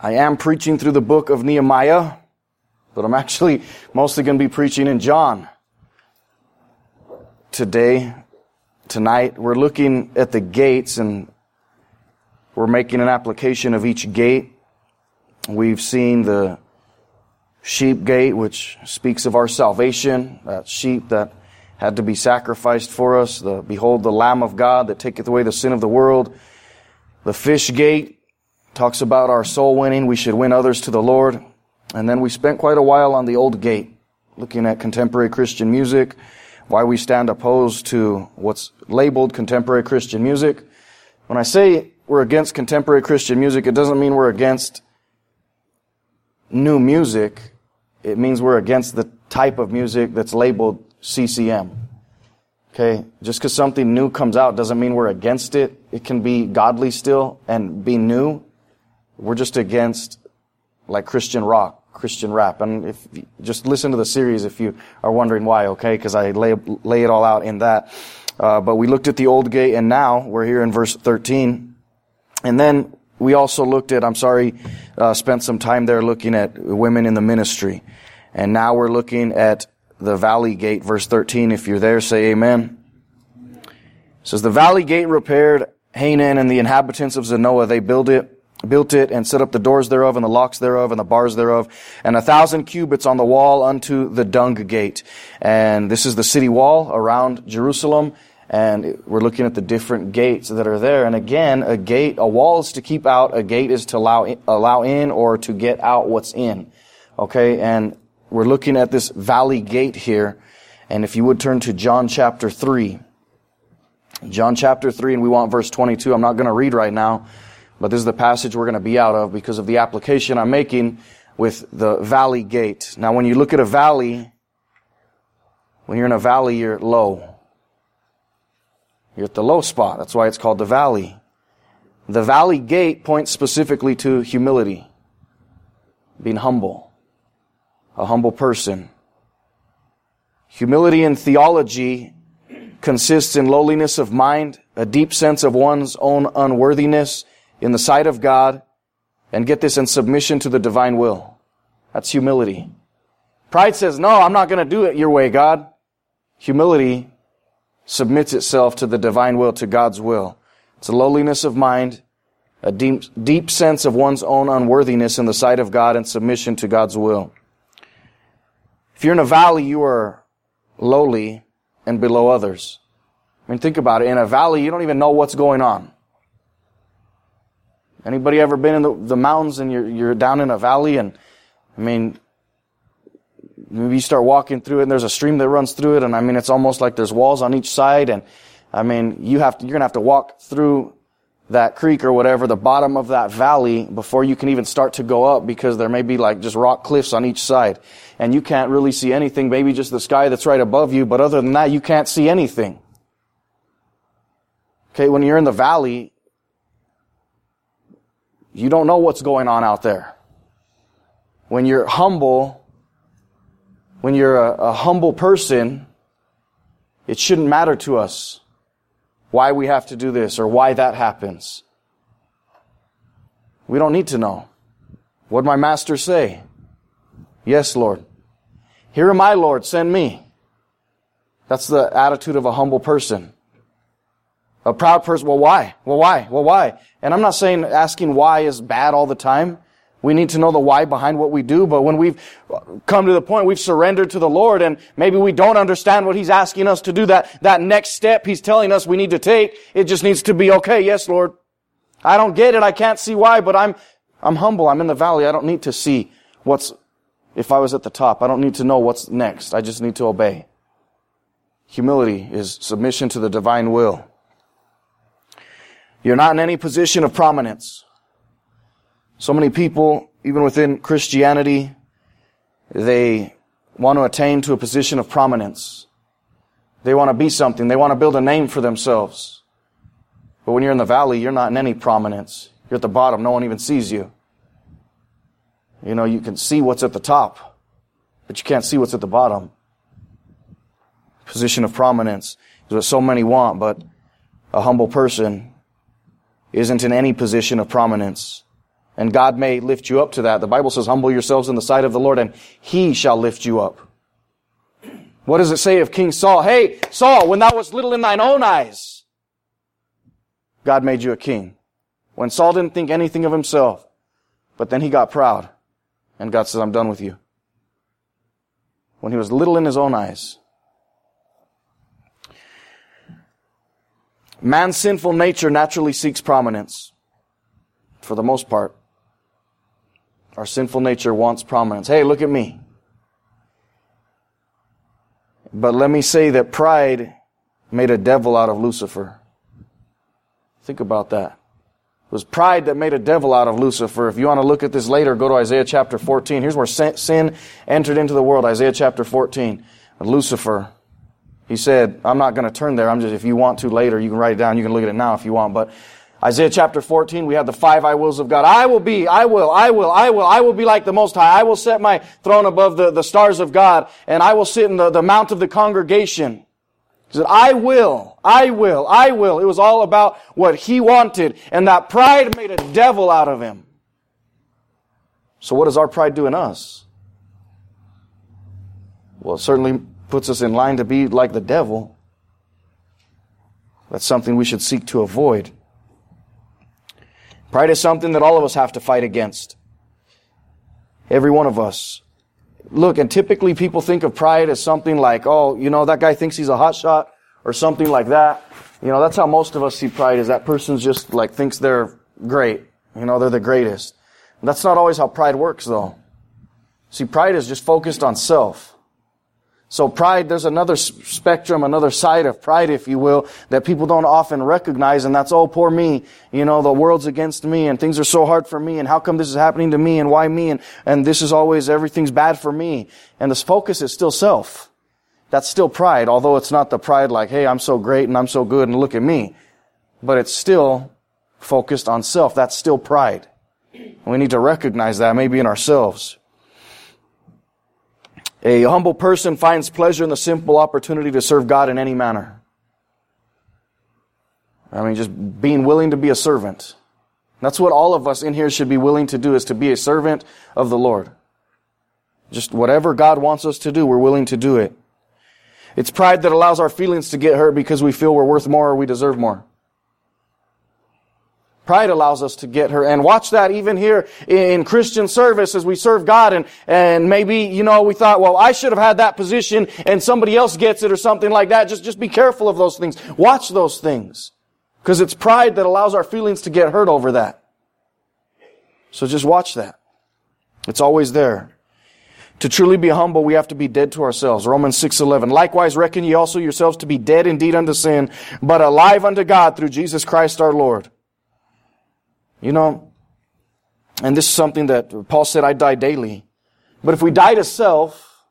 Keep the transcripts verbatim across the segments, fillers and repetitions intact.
I am preaching through the book of Nehemiah, but I'm actually mostly going to be preaching in John. Today, tonight, we're looking at the gates and we're making an application of each gate. We've seen the sheep gate, which speaks of our salvation, that sheep that had to be sacrificed for us. The Behold the Lamb of God that taketh away the sin of the world. The fish gate talks about our soul winning. We should win others to the Lord. And then we spent quite a while on the old gate, looking at contemporary Christian music, why we stand opposed to what's labeled contemporary Christian music. When I say we're against contemporary Christian music, it doesn't mean we're against new music. It means we're against the type of music that's labeled C C M. Okay? Just because something new comes out doesn't mean we're against it. It can be godly still and be new. We're just against like Christian rock, Christian rap. And if just listen to the series if you are wondering why, okay? Because I lay, lay it all out in that. Uh, but we looked at the old gate, and now we're here in verse thirteen. And then we also looked at, I'm sorry, uh, spent some time there looking at women in the ministry. And now we're looking at the valley gate, verse thirteen. If you're there, say amen. It says, the valley gate repaired Hanan and the inhabitants of Zanoah. They built it, built it and set up the doors thereof and the locks thereof and the bars thereof, and a thousand cubits on the wall unto the dung gate. And this is the city wall around Jerusalem. And we're looking at the different gates that are there. And again, a gate, a wall is to keep out, a gate is to allow in, allow in or to get out what's in. Okay, and we're looking at this valley gate here. And if you would turn to John chapter three. John chapter three, and we want verse twenty-two. I'm not going to read right now, but this is the passage we're going to be out of because of the application I'm making with the valley gate. Now, when you look at a valley, when you're in a valley, you're low. You're at the low spot. That's why it's called the valley. The valley gate points specifically to humility, being humble, a humble person. Humility in theology consists in lowliness of mind, a deep sense of one's own unworthiness in the sight of God, and get this, in submission to the divine will. That's humility. Pride says, no, I'm not going to do it your way, God. Humility submits itself to the divine will, to God's will. It's a lowliness of mind, a deep, deep sense of one's own unworthiness in the sight of God, and submission to God's will. If you're in a valley, you are lowly and below others. I mean, think about it. In a valley, you don't even know what's going on. Anybody ever been in the, the mountains and you're, you're down in a valley and, I mean, maybe you start walking through it and there's a stream that runs through it, and I mean, it's almost like there's walls on each side, and I mean, you have to, you're gonna have to walk through that creek or whatever, the bottom of that valley, before you can even start to go up, because there may be like just rock cliffs on each side. And you can't really see anything, maybe just the sky that's right above you, but other than that, you can't see anything. Okay, when you're in the valley, you don't know what's going on out there. When you're humble, when you're a, a humble person, it shouldn't matter to us why we have to do this or why that happens. We don't need to know. What'd my master say? Yes, Lord. Here am I, Lord, send me. That's the attitude of a humble person. A proud person, well, why? Well, why? Well, why? And I'm not saying asking why is bad all the time. We need to know the why behind what we do, but when we've come to the point we've surrendered to the Lord and maybe we don't understand what He's asking us to do, that, that next step He's telling us we need to take, it just needs to be, okay, yes, Lord. I don't get it, I can't see why, but I'm, I'm humble, I'm in the valley, I don't need to see what's, if I was at the top, I don't need to know what's next, I just need to obey. Humility is submission to the divine will. You're not in any position of prominence. So many people, even within Christianity, they want to attain to a position of prominence. They want to be something. They want to build a name for themselves. But when you're in the valley, you're not in any prominence. You're at the bottom. No one even sees you. You know, you can see what's at the top, but you can't see what's at the bottom. Position of prominence is what so many want, but a humble person isn't in any position of prominence. And God may lift you up to that. The Bible says, humble yourselves in the sight of the Lord, and He shall lift you up. What does it say of King Saul? Hey, Saul, when thou wast little in thine own eyes, God made you a king. When Saul didn't think anything of himself, but then he got proud, and God says, I'm done with you. When he was little in his own eyes. Man's sinful nature naturally seeks prominence. For the most part. Our sinful nature wants prominence. Hey, look at me. But let me say that pride made a devil out of Lucifer. Think about that. It was pride that made a devil out of Lucifer. If you want to look at this later, go to Isaiah chapter fourteen. Here's where sin entered into the world. Isaiah chapter fourteen. Lucifer, he said, I'm not going to turn there. I'm just, if you want to later, you can write it down. You can look at it now if you want. But Isaiah chapter fourteen, we have the five I wills of God. I will be, I will, I will, I will, I will be like the Most High. I will set my throne above the, the stars of God, and I will sit in the, the mount of the congregation. He said, I will, I will, I will. It was all about what he wanted, and that pride made a devil out of him. So what does our pride do in us? Well, it certainly puts us in line to be like the devil. That's something we should seek to avoid. Pride is something that all of us have to fight against. Every one of us. Look, and typically people think of pride as something like, oh, you know, that guy thinks he's a hot shot, or something like that. You know, that's how most of us see pride, is that person's just like thinks they're great. You know, they're the greatest. That's not always how pride works, though. See, pride is just focused on self. So pride, there's another spectrum, another side of pride, if you will, that people don't often recognize, and that's, oh, poor me. You know, the world's against me, and things are so hard for me, and how come this is happening to me, and why me, and, and this is always, everything's bad for me. And this focus is still self. That's still pride, although it's not the pride like, hey, I'm so great, and I'm so good, and look at me. But it's still focused on self. That's still pride. We need to recognize that, maybe in ourselves. A humble person finds pleasure in the simple opportunity to serve God in any manner. I mean, just being willing to be a servant. That's what all of us in here should be willing to do, is to be a servant of the Lord. Just whatever God wants us to do, we're willing to do it. It's pride that allows our feelings to get hurt because we feel we're worth more or we deserve more. Pride allows us to get hurt. And watch that even here in Christian service as we serve God. And, and maybe, you know, we thought, well, I should have had that position and somebody else gets it or something like that. Just, just be careful of those things. Watch those things. Because it's pride that allows our feelings to get hurt over that. So just watch that. It's always there. To truly be humble, we have to be dead to ourselves. Romans six eleven. Likewise, reckon ye also yourselves to be dead indeed unto sin, but alive unto God through Jesus Christ our Lord. You know, and this is something that Paul said, I die daily. But if we die to self,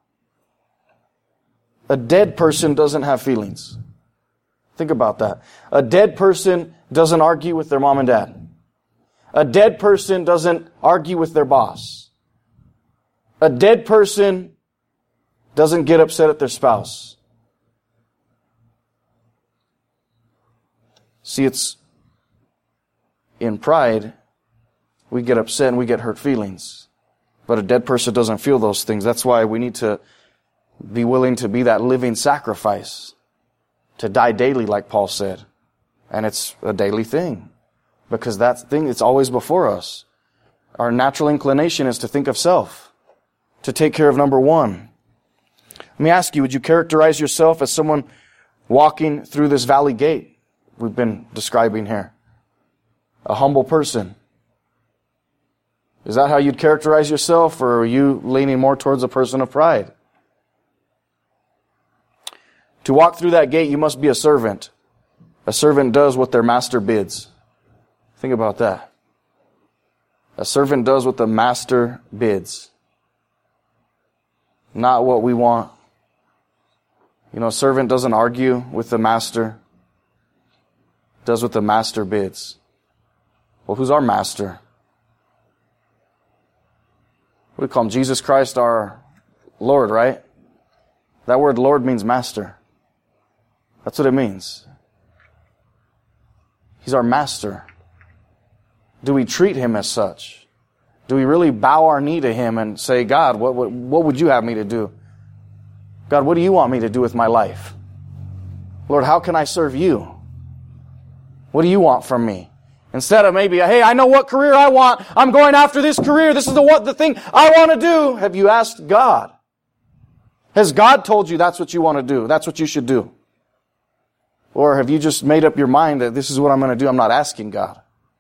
a dead person doesn't have feelings. Think about that. A dead person doesn't argue with their mom and dad. A dead person doesn't argue with their boss. A dead person doesn't get upset at their spouse. See, it's in pride, we get upset and we get hurt feelings. But a dead person doesn't feel those things. That's why we need to be willing to be that living sacrifice. To die daily, like Paul said. And it's a daily thing. Because that thing, it's always before us. Our natural inclination is to think of self. To take care of number one. Let me ask you, would you characterize yourself as someone walking through this valley gate we've been describing here? A humble person. Is that how you'd characterize yourself, or are you leaning more towards a person of pride? To walk through that gate, you must be a servant. A servant does what their master bids. Think about that. A servant does what the master bids. Not what we want. You know, a servant doesn't argue with the master. Does what the master bids. Well, who's our master? What do we call him? Jesus Christ, our Lord, right? That word Lord means master. That's what it means. He's our master. Do we treat him as such? Do we really bow our knee to Him and say, God, what, what, what would you have me to do? God, what do you want me to do with my life? Lord, how can I serve you? What do you want from me? Instead of maybe, hey, I know what career I want. I'm going after this career. This is the what the thing I want to do. Have you asked God? Has God told you that's what you want to do? That's what you should do? Or have you just made up your mind that this is what I'm going to do? I'm not asking God.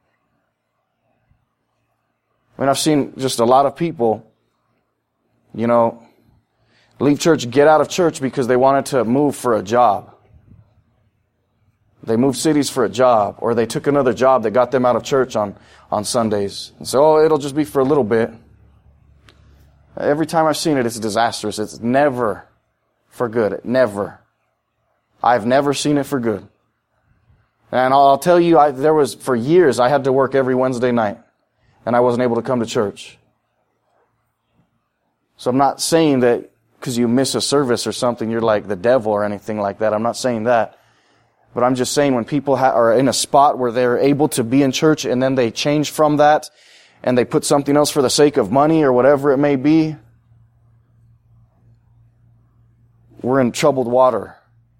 I mean, I've seen just a lot of people, you know, leave church, get out of church because they wanted to move for a job. They moved cities for a job, or they took another job that got them out of church on, on Sundays. And so, oh, it'll just be for a little bit. Every time I've seen it, it's disastrous. It's never for good. Never. I've never seen it for good. And I'll tell you, I, there was, for years, I had to work every Wednesday night, and I wasn't able to come to church. So I'm not saying that because you miss a service or something, you're like the devil or anything like that. I'm not saying that. But I'm just saying when people ha- are in a spot where they're able to be in church and then they change from that and they put something else for the sake of money or whatever it may be, we're in troubled water.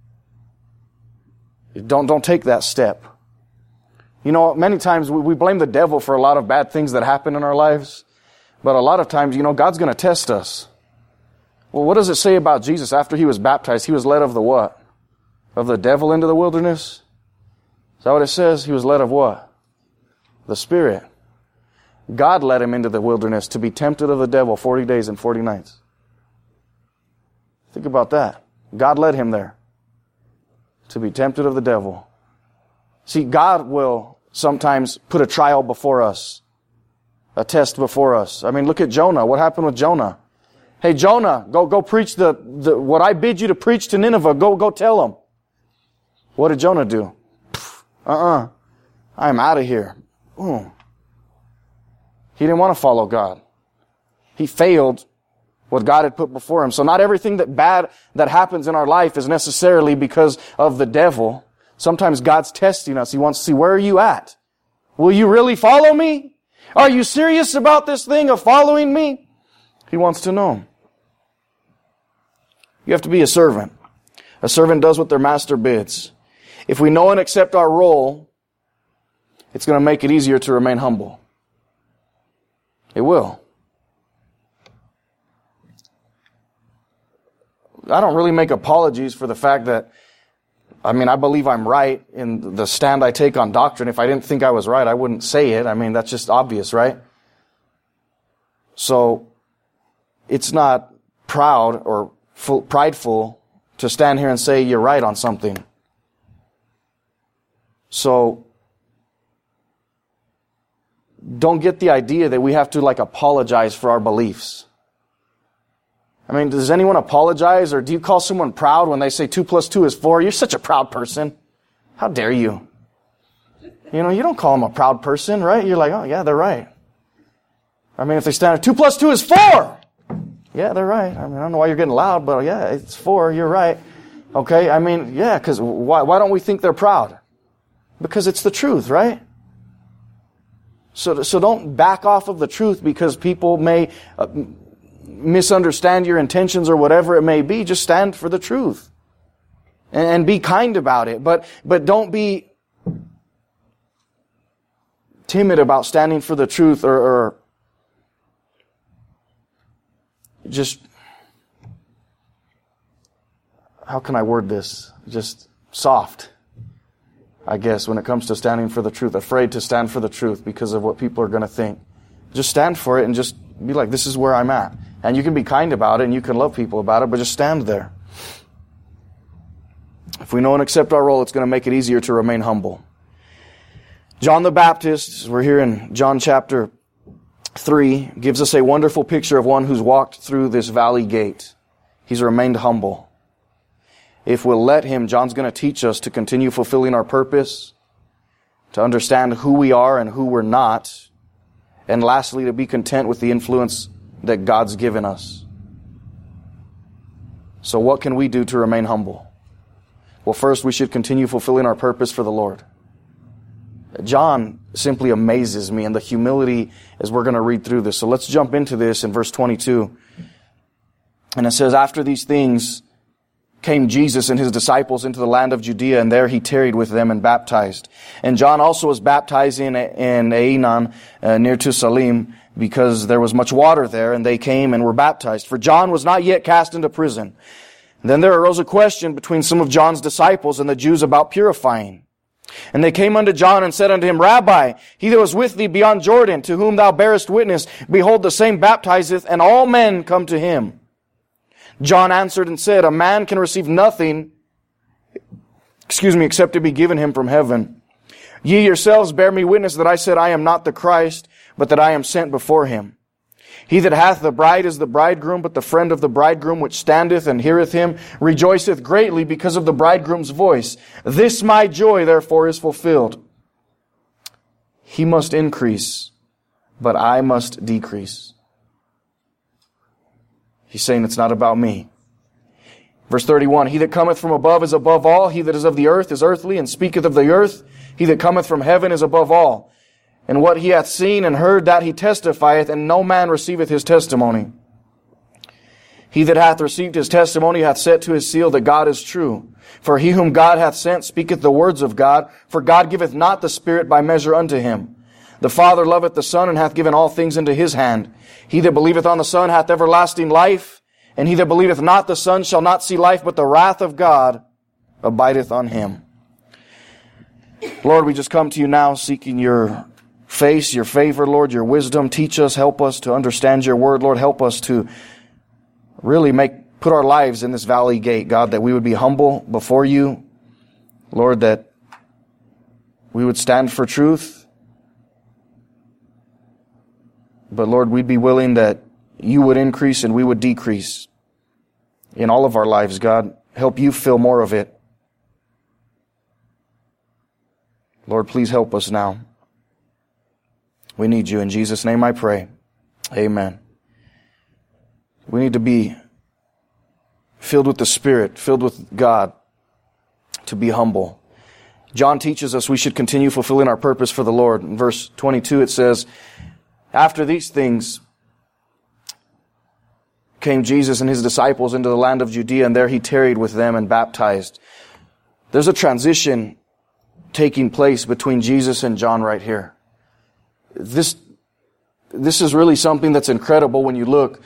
Don't, don't take that step. You know, many times we, we blame the devil for a lot of bad things that happen in our lives. But a lot of times, you know, God's going to test us. Well, what does it say about Jesus after He was baptized? He was led of the what? Of the devil into the wilderness? Is that what it says? He was led of what? The Spirit. God led Him into the wilderness to be tempted of the devil forty days and forty nights. Think about that. God led Him there to be tempted of the devil. See, God will sometimes put a trial before us, a test before us. I mean, look at Jonah. What happened with Jonah? Hey, Jonah, go go preach the, the what I bid you to preach to Nineveh. Go go tell them. What did Jonah do? Uh-uh. I'm out of here. Ooh. He didn't want to follow God. He failed what God had put before him. So not everything that bad that happens in our life is necessarily because of the devil. Sometimes God's testing us. He wants to see, where are you at? Will you really follow me? Are you serious about this thing of following me? He wants to know. You have to be a servant. A servant does what their master bids. If we know and accept our role, it's going to make it easier to remain humble. It will. I don't really make apologies for the fact that, I mean, I believe I'm right in the stand I take on doctrine. If I didn't think I was right, I wouldn't say it. I mean, that's just obvious, right? So, it's not proud or full, prideful to stand here and say you're right on something. So, don't get the idea that we have to like apologize for our beliefs. I mean, does anyone apologize, or do you call someone proud when they say two plus two is four? You're such a proud person. How dare you? You know, you don't call them a proud person, right? You're like, oh yeah, they're right. I mean, if they stand at two plus two is four. Yeah, they're right. I mean, I don't know why you're getting loud, but yeah, it's four. You're right. Okay, I mean, yeah, because why, why don't we think they're proud? Because it's the truth, right? So, so don't back off of the truth because people may uh, misunderstand your intentions or whatever it may be. Just stand for the truth and, and be kind about it. But, but don't be timid about standing for the truth, or, or just, how can I word this? Just soft, I guess, when it comes to standing for the truth. Afraid to stand for the truth because of what people are going to think. Just stand for it and just be like, this is where I'm at. And you can be kind about it and you can love people about it, but just stand there. If we know and accept our role, it's going to make it easier to remain humble. John the Baptist, we're here in John chapter three, gives us a wonderful picture of one who's walked through this valley gate. He's remained humble. If we'll let him, John's going to teach us to continue fulfilling our purpose, to understand who we are and who we're not, and lastly, to be content with the influence that God's given us. So what can we do to remain humble? Well, first, we should continue fulfilling our purpose for the Lord. John simply amazes me, and the humility as we're going to read through this. So let's jump into this in verse twenty-two. And it says, after these things came Jesus and his disciples into the land of Judea, and there he tarried with them and baptized. And John also was baptizing in Aenon, uh, near to Salim, because there was much water there, and they came and were baptized. For John was not yet cast into prison. Then there arose a question between some of John's disciples and the Jews about purifying. And they came unto John and said unto him, Rabbi, he that was with thee beyond Jordan, to whom thou bearest witness, behold, the same baptizeth, and all men come to him. John answered and said, a man can receive nothing, excuse me, except it be given him from heaven. Ye yourselves bear me witness that I said, I am not the Christ, but that I am sent before him. He that hath the bride is the bridegroom, but the friend of the bridegroom which standeth and heareth him rejoiceth greatly because of the bridegroom's voice. This my joy therefore is fulfilled. He must increase, but I must decrease. He's saying it's not about me. Verse thirty-one, he that cometh from above is above all. He that is of the earth is earthly, and speaketh of the earth. He that cometh from heaven is above all. And what he hath seen and heard, that he testifieth, and no man receiveth his testimony. He that hath received his testimony hath set to his seal that God is true. For he whom God hath sent speaketh the words of God, for God giveth not the Spirit by measure unto him. The Father loveth the Son, and hath given all things into his hand. He that believeth on the Son hath everlasting life, and he that believeth not the Son shall not see life, but the wrath of God abideth on him. Lord, we just come to you now seeking your face, your favor, Lord, your wisdom. Teach us, help us to understand your word. Lord, help us to really make, put our lives in this valley gate, God, that we would be humble before you. Lord, that we would stand for truth. But Lord, we'd be willing that you would increase and we would decrease in all of our lives, God. Help you fill more of it. Lord, please help us now. We need you. In Jesus' name I pray. Amen. We need to be filled with the Spirit, filled with God, to be humble. John teaches us we should continue fulfilling our purpose for the Lord. In verse twenty-two it says, after these things came Jesus and his disciples into the land of Judea, and there he tarried with them and baptized. There's a transition taking place between Jesus and John right here. This, this is really something that's incredible when you look.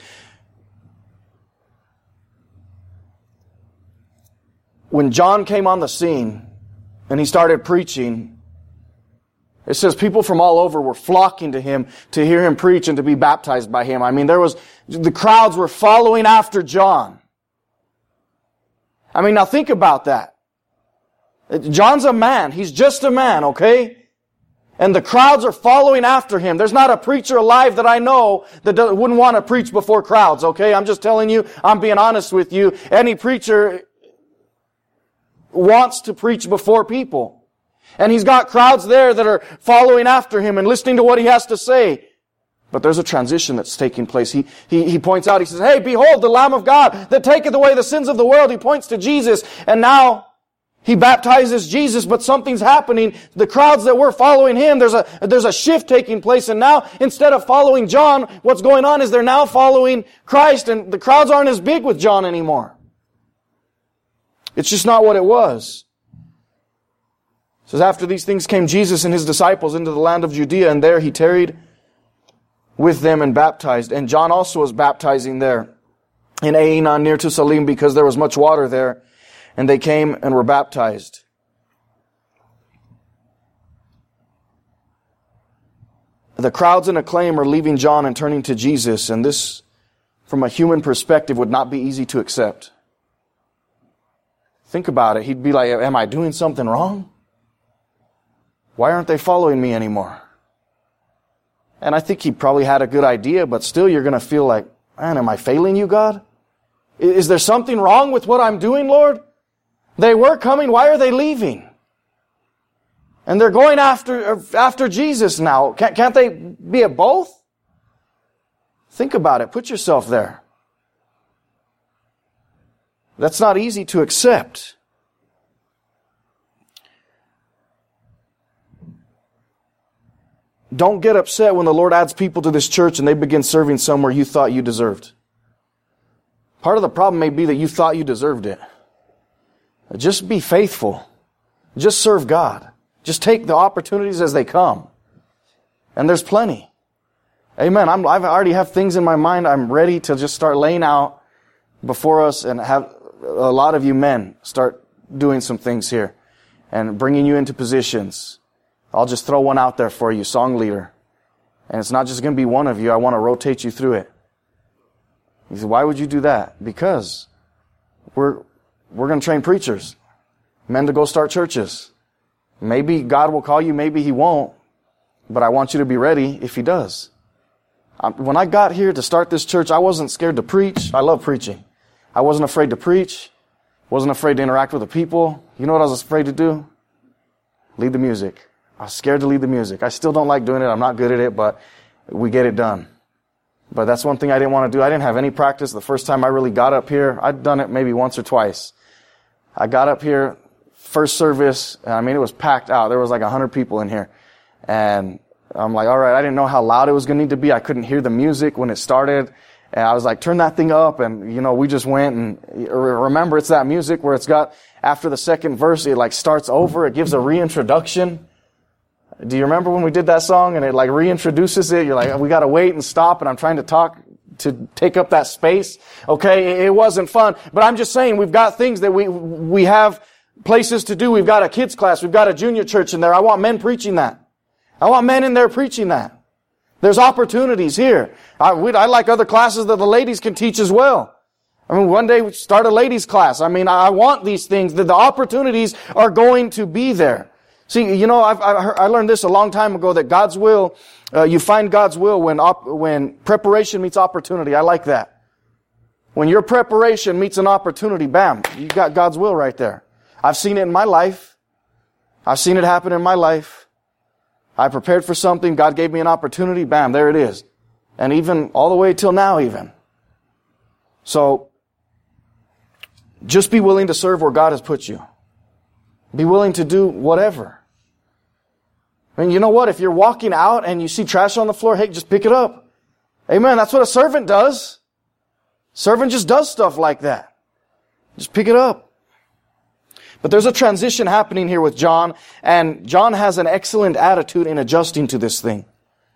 When John came on the scene and he started preaching, it says people from all over were flocking to him to hear him preach and to be baptized by him. I mean, there was, the crowds were following after John. I mean, now think about that. John's a man. He's just a man, okay? And the crowds are following after him. There's not a preacher alive that I know that wouldn't want to preach before crowds, okay? I'm just telling you, I'm being honest with you. Any preacher wants to preach before people. And he's got crowds there that are following after him and listening to what he has to say. But there's a transition that's taking place. He, he, he points out, he says, hey, behold, the Lamb of God that taketh away the sins of the world. He points to Jesus. And now he baptizes Jesus, but something's happening. The crowds that were following him, there's a, there's a shift taking place. And now, instead of following John, what's going on is they're now following Christ, and the crowds aren't as big with John anymore. It's just not what it was. It says, after these things came Jesus and his disciples into the land of Judea, and there he tarried with them and baptized. And John also was baptizing there in Aenon near to Salim, because there was much water there. And they came and were baptized. The crowds in acclaim are leaving John and turning to Jesus, and this, from a human perspective, would not be easy to accept. Think about it. He'd be like, am I doing something wrong? Why aren't they following me anymore? And I think he probably had a good idea, but still you're going to feel like, man, am I failing you, God? Is there something wrong with what I'm doing, Lord? They were coming. Why are they leaving? And they're going after, after Jesus now. Can't, can't they be at both? Think about it. Put yourself there. That's not easy to accept. Don't get upset when the Lord adds people to this church and they begin serving somewhere you thought you deserved. Part of the problem may be that you thought you deserved it. Just be faithful. Just serve God. Just take the opportunities as they come. And there's plenty. Amen. I'm, I already have things in my mind. I'm ready to just start laying out before us and have a lot of you men start doing some things here and bringing you into positions. I'll just throw one out there for you, song leader. And it's not just going to be one of you. I want to rotate you through it. He said, why would you do that? Because we're, we're going to train preachers, men to go start churches. Maybe God will call you, maybe He won't. But I want you to be ready if He does. When I got here to start this church, I wasn't scared to preach. I love preaching. I wasn't afraid to preach. Wasn't afraid to interact with the people. You know what I was afraid to do? Lead the music. I was scared to lead the music. I still don't like doing it. I'm not good at it, but we get it done. But that's one thing I didn't want to do. I didn't have any practice. The first time I really got up here, I'd done it maybe once or twice. I got up here, first service, and I mean, it was packed out. There was like a hundred people in here. And I'm like, all right, I didn't know how loud it was going to need to be. I couldn't hear the music when it started. And I was like, turn that thing up. And, you know, we just went and remember, it's that music where it's got, after the second verse, it like starts over. It gives a reintroduction. Do you remember when we did that song and it like reintroduces it? You're like, we got to wait and stop. And I'm trying to talk to take up that space. Okay. It wasn't fun, but I'm just saying we've got things that we, we have places to do. We've got a kids class. We've got a junior church in there. I want men preaching that. I want men in there preaching that. There's opportunities here. I, we, I like other classes that the ladies can teach as well. I mean, one day we start a ladies class. I mean, I want these things. The, the opportunities are going to be there. See, you know, I've, I, I learned this a long time ago that God's will, uh, you find God's will when op, when preparation meets opportunity. I like that. When your preparation meets an opportunity, bam, you got God's will right there. I've seen it in my life. I've seen it happen in my life. I prepared for something. God gave me an opportunity. Bam, there it is. And even all the way till now even. So, just be willing to serve where God has put you. Be willing to do whatever. I mean, you know what? If you're walking out and you see trash on the floor, hey, just pick it up. Amen. That's what a servant does. Servant just does stuff like that. Just pick it up. But there's a transition happening here with John, and John has an excellent attitude in adjusting to this thing.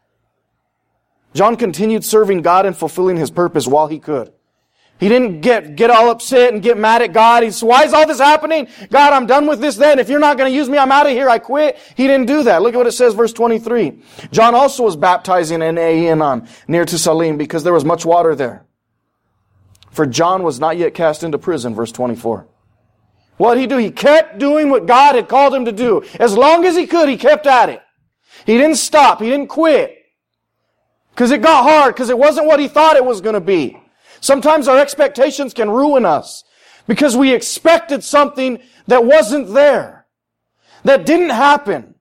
John continued serving God and fulfilling His purpose while he could. He didn't get, get all upset and get mad at God. He said, why is all this happening? God, I'm done with this then. If you're not going to use me, I'm out of here. I quit. He didn't do that. Look at what it says, verse twenty-three. John also was baptizing in Aenon, near to Salim, because there was much water there. For John was not yet cast into prison, verse twenty-four. What did he do? He kept doing what God had called him to do. As long as he could, he kept at it. He didn't stop. He didn't quit. Because it got hard, because it wasn't what he thought it was going to be. Sometimes our expectations can ruin us because we expected something that wasn't there, that didn't happen.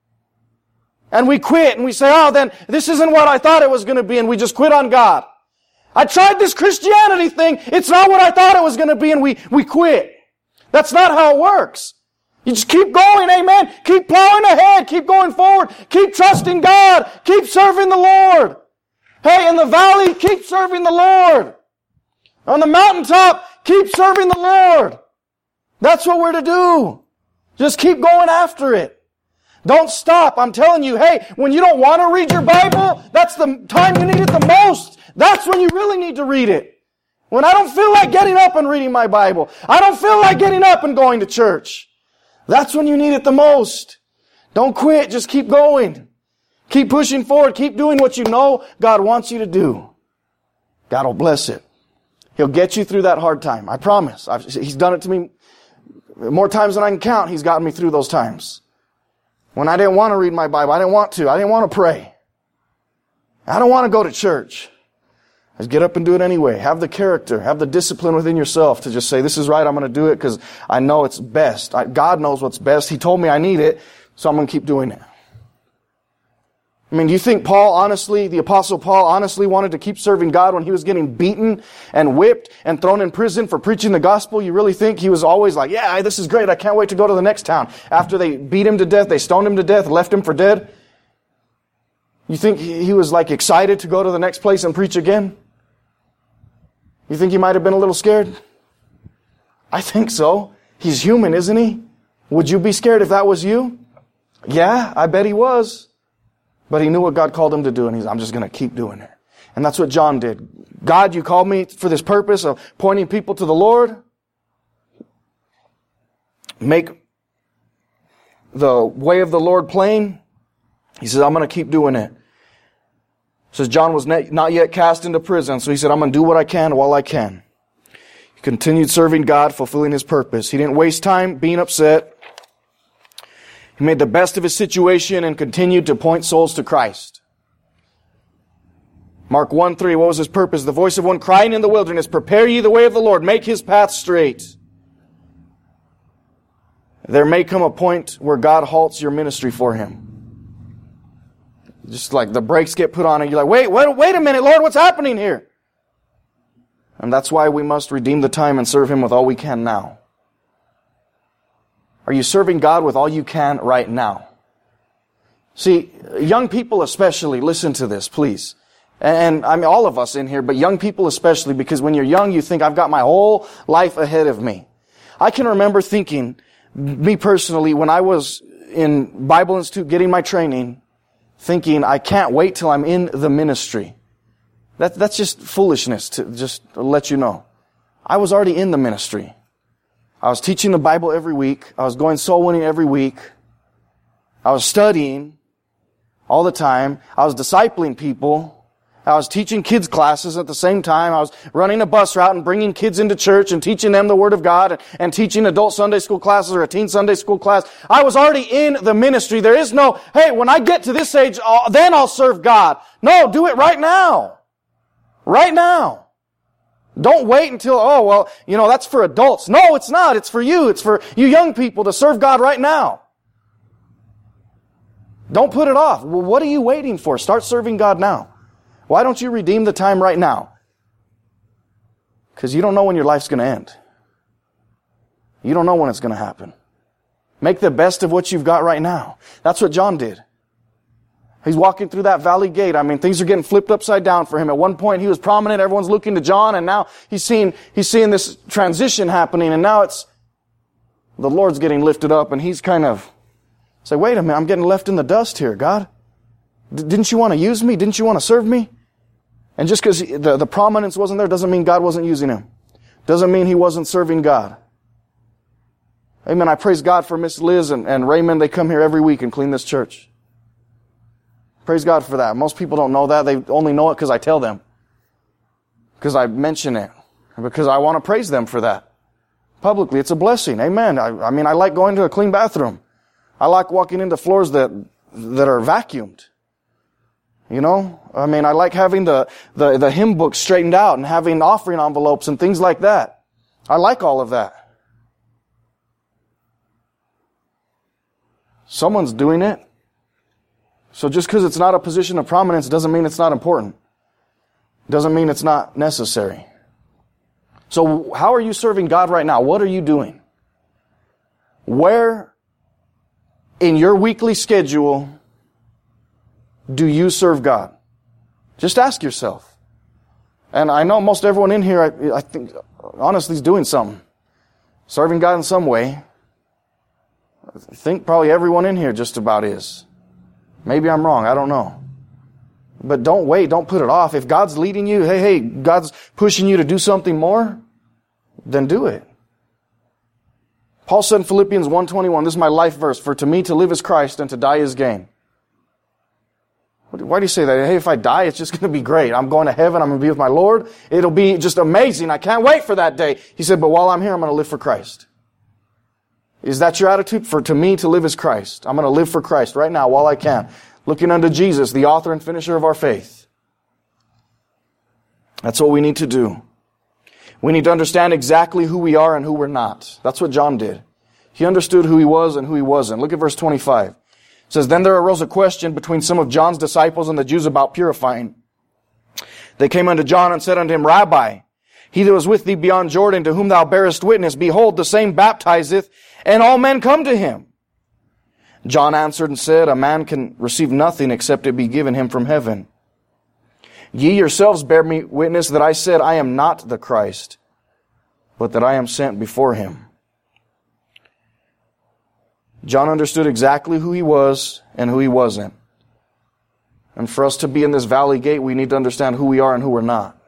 And we quit and we say, oh, then this isn't what I thought it was going to be, and we just quit on God. I tried this Christianity thing. It's not what I thought it was going to be, and we, we quit. That's not how it works. You just keep going, amen. Keep plowing ahead. Keep going forward. Keep trusting God. Keep serving the Lord. Hey, in the valley, keep serving the Lord. On the mountaintop, keep serving the Lord. That's what we're to do. Just keep going after it. Don't stop. I'm telling you, hey, when you don't want to read your Bible, that's the time you need it the most. That's when you really need to read it. When I don't feel like getting up and reading my Bible. I don't feel like getting up and going to church. That's when you need it the most. Don't quit. Just keep going. Keep pushing forward. Keep doing what you know God wants you to do. God will bless it. He'll get you through that hard time. I promise. I've, he's done it to me more times than I can count. He's gotten me through those times. When I didn't want to read my Bible, I didn't want to. I didn't want to pray. I don't want to go to church. Just get up and do it anyway. Have the character, have the discipline within yourself to just say, this is right, I'm going to do it because I know it's best. I, God knows what's best. He told me I need it, so I'm going to keep doing it. I mean, do you think Paul honestly, the Apostle Paul honestly wanted to keep serving God when he was getting beaten and whipped and thrown in prison for preaching the gospel? You really think he was always like, yeah, this is great, I can't wait to go to the next town. After they beat him to death, they stoned him to death, left him for dead? You think he was like excited to go to the next place and preach again? You think he might have been a little scared? I think so. He's human, isn't he? Would you be scared if that was you? Yeah, I bet he was. But he knew what God called him to do, and he's, I'm just going to keep doing it. And that's what John did. God, you called me for this purpose of pointing people to the Lord. Make the way of the Lord plain. He says, I'm going to keep doing it. Says John was not yet cast into prison, so he said, I'm going to do what I can while I can. He continued serving God, fulfilling his purpose. He didn't waste time being upset. He made the best of his situation and continued to point souls to Christ. Mark one three, what was his purpose? The voice of one crying in the wilderness, prepare ye the way of the Lord, make his path straight. There may come a point where God halts your ministry for him. Just like the brakes get put on and you're like, wait, wait, wait a minute, Lord, what's happening here? And that's why we must redeem the time and serve him with all we can now. Are you serving God with all you can right now? See, young people especially, listen to this, please. And I mean, all of us in here, but young people especially, because when you're young, you think, I've got my whole life ahead of me. I can remember thinking, me personally, when I was in Bible Institute getting my training, thinking, I can't wait till I'm in the ministry. That, that's just foolishness to just let you know. I was already in the ministry. I was teaching the Bible every week. I was going soul winning every week. I was studying all the time. I was discipling people. I was teaching kids classes at the same time. I was running a bus route and bringing kids into church and teaching them the Word of God and, and teaching adult Sunday school classes or a teen Sunday school class. I was already in the ministry. There is no, hey, when I get to this age, I'll, then I'll serve God. No, do it right now. Right now. Don't wait until, oh, well, you know, that's for adults. No, it's not. It's for you. It's for you young people to serve God right now. Don't put it off. Well, what are you waiting for? Start serving God now. Why don't you redeem the time right now? Because you don't know when your life's going to end. You don't know when it's going to happen. Make the best of what you've got right now. That's what John did. He's walking through that valley gate. I mean, things are getting flipped upside down for him. At one point, he was prominent. Everyone's looking to John, and now he's seeing, he's seeing this transition happening, and now it's, the Lord's getting lifted up, and he's kind of, say, wait a minute, I'm getting left in the dust here, God. D- didn't you want to use me? Didn't you want to serve me? And just because the, the prominence wasn't there doesn't mean God wasn't using him. Doesn't mean he wasn't serving God. Amen. I praise God for Miss Liz and, and Raymond. They come here every week and clean this church. Praise God for that. Most people don't know that. They only know it because I tell them. Because I mention it. Because I want to praise them for that. Publicly, it's a blessing. Amen. I, I mean, I like going to a clean bathroom. I like walking into floors that that are vacuumed. You know, I mean, I like having the, the, the hymn book straightened out and having offering envelopes and things like that. I like all of that. Someone's doing it. So just because it's not a position of prominence doesn't mean it's not important. Doesn't mean it's not necessary. So how are you serving God right now? What are you doing? Where in your weekly schedule do you serve God? Just ask yourself. And I know most everyone in here, I, I think, honestly, is doing something. Serving God in some way. I think probably everyone in here just about is. Maybe I'm wrong. I don't know. But don't wait. Don't put it off. If God's leading you, hey, hey, God's pushing you to do something more, then do it. Paul said in Philippians one twenty-one, this is my life verse, for to me to live is Christ and to die is gain. Why do you say that? Hey, if I die, it's just going to be great. I'm going to heaven. I'm going to be with my Lord. It'll be just amazing. I can't wait for that day. He said, but while I'm here, I'm going to live for Christ. Is that your attitude? For to me to live is Christ. I'm going to live for Christ right now while I can. Looking unto Jesus, the author and finisher of our faith. That's what we need to do. We need to understand exactly who we are and who we're not. That's what John did. He understood who he was and who he wasn't. Look at verse twenty-five. It says, then there arose a question between some of John's disciples and the Jews about purifying. They came unto John and said unto him, Rabbi, he that was with thee beyond Jordan, to whom thou bearest witness, behold, the same baptizeth, and all men come to him. John answered and said, a man can receive nothing except it be given him from heaven. Ye yourselves bear me witness that I said, I am not the Christ, but that I am sent before him. John understood exactly who he was and who he wasn't. And for us to be in this valley gate, we need to understand who we are and who we're not.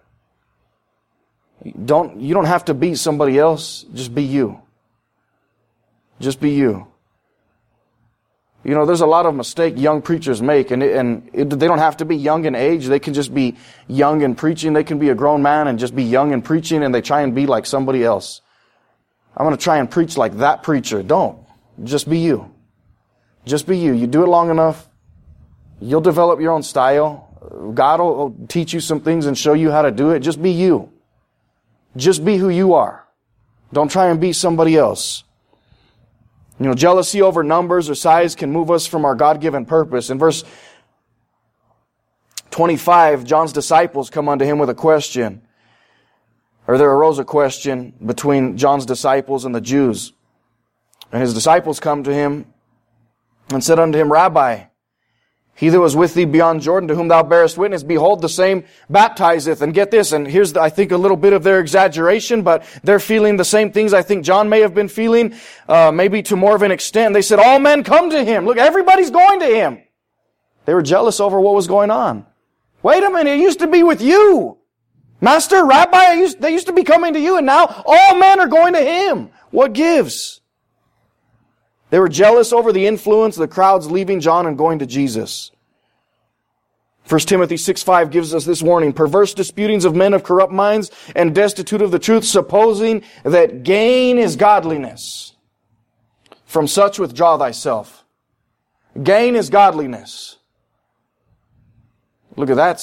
Don't, you don't have to be somebody else. Just be you. Just be you. You know, there's a lot of mistake young preachers make, and, it, and it, they don't have to be young in age. They can just be young in preaching. They can be a grown man and just be young in preaching, and they try and be like somebody else. I'm going to try and preach like that preacher. Don't. Just be you. Just be you. You do it long enough, you'll develop your own style. God will teach you some things and show you how to do it. Just be you. Just be who you are. Don't try and be somebody else. You know, jealousy over numbers or size can move us from our God-given purpose. In verse twenty-five, John's disciples come unto him with a question. Or there arose a question between John's disciples and the Jews. And his disciples come to him and said unto him, Rabbi, he that was with thee beyond Jordan, to whom thou bearest witness, behold, the same baptizeth. And get this, and here's, the, I think, a little bit of their exaggeration, but they're feeling the same things I think John may have been feeling, uh, maybe to more of an extent. They said, all men come to him. Look, everybody's going to him. They were jealous over what was going on. Wait a minute, it used to be with you. Master, Rabbi, used, they used to be coming to you, and now all men are going to him. What gives? They were jealous over the influence of the crowds leaving John and going to Jesus. First Timothy six five gives us this warning. Perverse disputings of men of corrupt minds and destitute of the truth, supposing that gain is godliness. From such withdraw thyself. Gain is godliness. Look at that.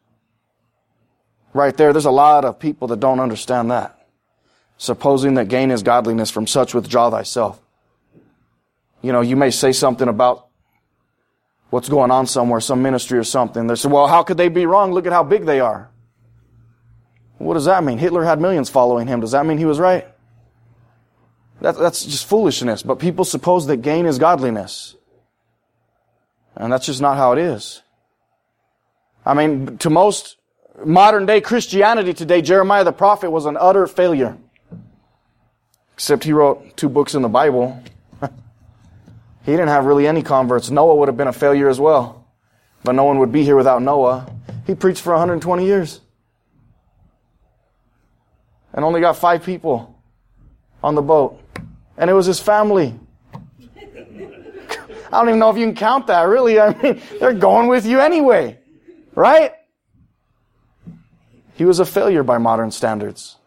Right there, there's a lot of people that don't understand that. Supposing that gain is godliness, from such withdraw thyself. You know, you may say something about what's going on somewhere, some ministry or something. They say, well, how could they be wrong? Look at how big they are. What does that mean? Hitler had millions following him. Does that mean he was right? That, that's just foolishness. But people suppose that gain is godliness. And that's just not how it is. I mean, to most modern day Christianity today, Jeremiah the prophet was an utter failure. Except he wrote two books in the Bible. He didn't have really any converts. Noah would have been a failure as well. But no one would be here without Noah. He preached for one hundred twenty years. And only got five people on the boat. And it was his family. I don't even know if you can count that, really. I mean, they're going with you anyway. Right? He was a failure by modern standards.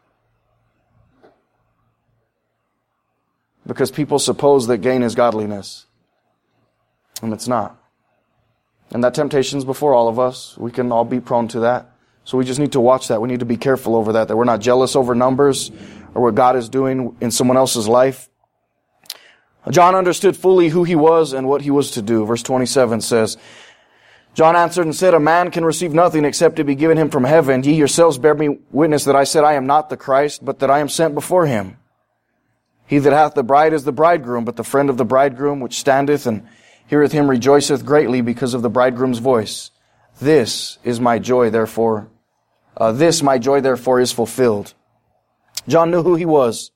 Because people suppose that gain is godliness. And it's not. And that temptation's before all of us. We can all be prone to that. So we just need to watch that. We need to be careful over that, that we're not jealous over numbers or what God is doing in someone else's life. John understood fully who he was and what he was to do. Verse twenty-seven says, John answered and said, a man can receive nothing except it be given him from heaven. Ye yourselves bear me witness that I said, I am not the Christ, but that I am sent before him. He that hath the bride is the bridegroom, but the friend of the bridegroom which standeth and heareth him rejoiceth greatly because of the bridegroom's voice. This is my joy, therefore. Uh, this my joy, therefore, is fulfilled. John knew who he was.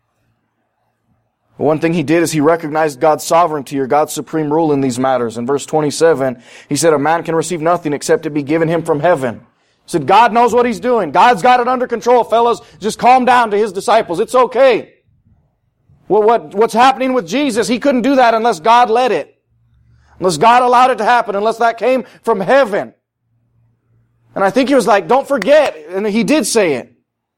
One thing he did is he recognized God's sovereignty or God's supreme rule in these matters. In verse twenty-seven, he said, a man can receive nothing except it be given him from heaven. He said, God knows what he's doing. God's got it under control, fellas. Just calm down to his disciples. It's okay. Well, what, what's happening with Jesus, he couldn't do that unless God led it. Unless God allowed it to happen, unless that came from heaven. And I think he was like, don't forget. And he did say it.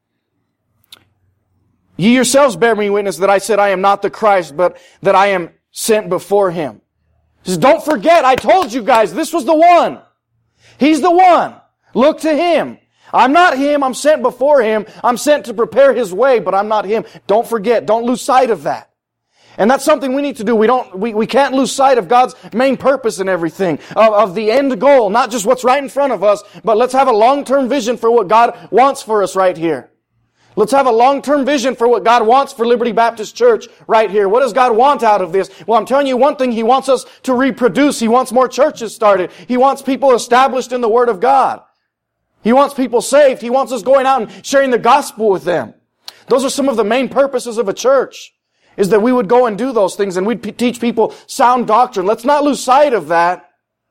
Ye yourselves bear me witness that I said I am not the Christ, but that I am sent before him. He says, don't forget, I told you guys, this was the one. He's the one. Look to him. I'm not him, I'm sent before him. I'm sent to prepare his way, but I'm not him. Don't forget, don't lose sight of that. And that's something we need to do. We don't, we, we can't lose sight of God's main purpose in everything, of, of the end goal, not just what's right in front of us, but let's have a long-term vision for what God wants for us right here. Let's have a long-term vision for what God wants for Liberty Baptist Church right here. What does God want out of this? Well, I'm telling you one thing. He wants us to reproduce. He wants more churches started. He wants people established in the Word of God. He wants people saved. He wants us going out and sharing the gospel with them. Those are some of the main purposes of a church, is that we would go and do those things and we'd p- teach people sound doctrine. Let's not lose sight of that.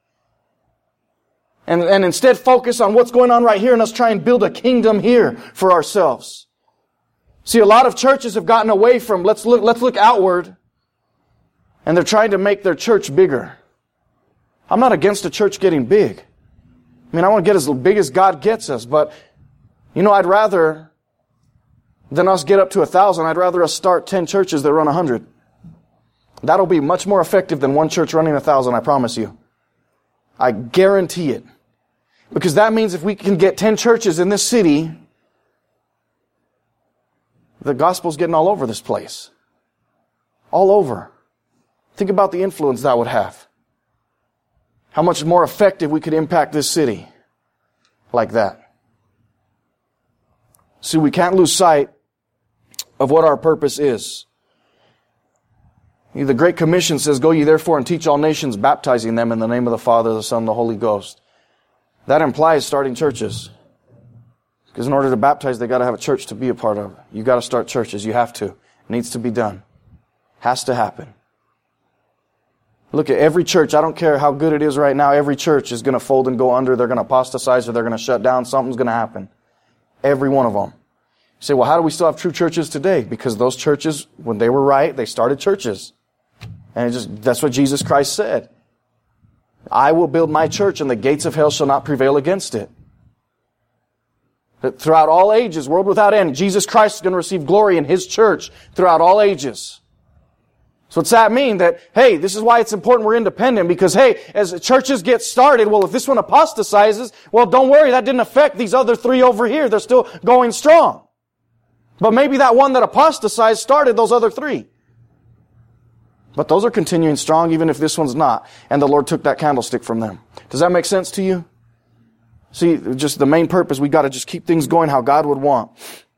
And, and instead focus on what's going on right here and us try and build a kingdom here for ourselves. See, a lot of churches have gotten away from, let's look, let's look outward, and they're trying to make their church bigger. I'm not against a church getting big. I mean, I want to get as big as God gets us, but, you know, I'd rather than us get up to a thousand, I'd rather us start ten churches that run a hundred. That'll be much more effective than one church running a thousand, I promise you. I guarantee it. Because that means if we can get ten churches in this city, the gospel's getting all over this place. All over. Think about the influence that would have. How much more effective we could impact this city like that. See, we can't lose sight of what our purpose is. The Great Commission says, "Go ye therefore and teach all nations, baptizing them in the name of the Father, the Son, and the Holy Ghost." That implies starting churches. Because in order to baptize, they got to have a church to be a part of. You got to start churches. You have to. It needs to be done. Has to happen. Look at every church. I don't care how good it is right now. Every church is going to fold and go under. They're going to apostatize or they're going to shut down. Something's going to happen. Every one of them. You say, well, how do we still have true churches today? Because those churches, when they were right, they started churches. And it just that's what Jesus Christ said. I will build my church and the gates of hell shall not prevail against it. That throughout all ages, world without end, Jesus Christ is going to receive glory in His church throughout all ages. So what's that mean? That, hey, this is why it's important we're independent, because, hey, as churches get started, well, if this one apostatizes, well, don't worry, that didn't affect these other three over here. They're still going strong. But maybe that one that apostatized started those other three. But those are continuing strong even if this one's not. And the Lord took that candlestick from them. Does that make sense to you? See, just the main purpose, we got to just keep things going how God would want.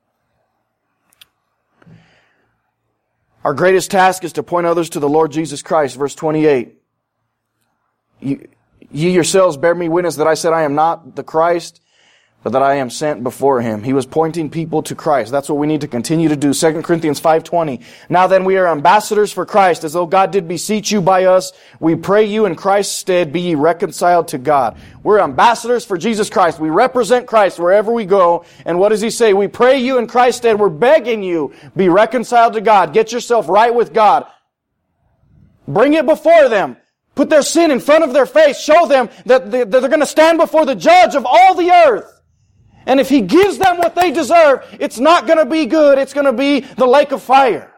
Our greatest task is to point others to the Lord Jesus Christ. Verse twenty-eight. Ye yourselves bear me witness that I said I am not the Christ, but that I am sent before Him. He was pointing people to Christ. That's what we need to continue to do. Second Corinthians five twenty. Now then we are ambassadors for Christ, as though God did beseech you by us. We pray you in Christ's stead, be ye reconciled to God. We're ambassadors for Jesus Christ. We represent Christ wherever we go. And what does He say? We pray you in Christ's stead. We're begging you, be reconciled to God. Get yourself right with God. Bring it before them. Put their sin in front of their face. Show them that they're going to stand before the judge of all the earth. And if He gives them what they deserve, it's not going to be good. It's going to be the lake of fire.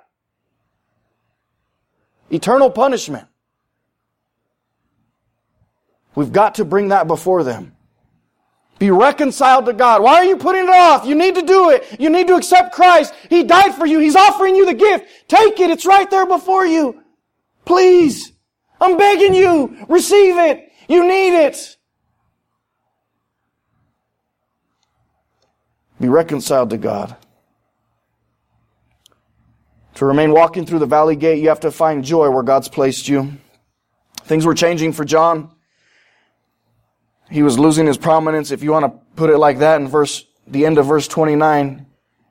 Eternal punishment. We've got to bring that before them. Be reconciled to God. Why are you putting it off? You need to do it. You need to accept Christ. He died for you. He's offering you the gift. Take it. It's right there before you. Please. I'm begging you. Receive it. You need it. Be reconciled to God. To remain walking through the valley gate, you have to find joy where God's placed you. Things were changing for John. He was losing his prominence, if you want to put it like that, in verse, the end of verse twenty-nine.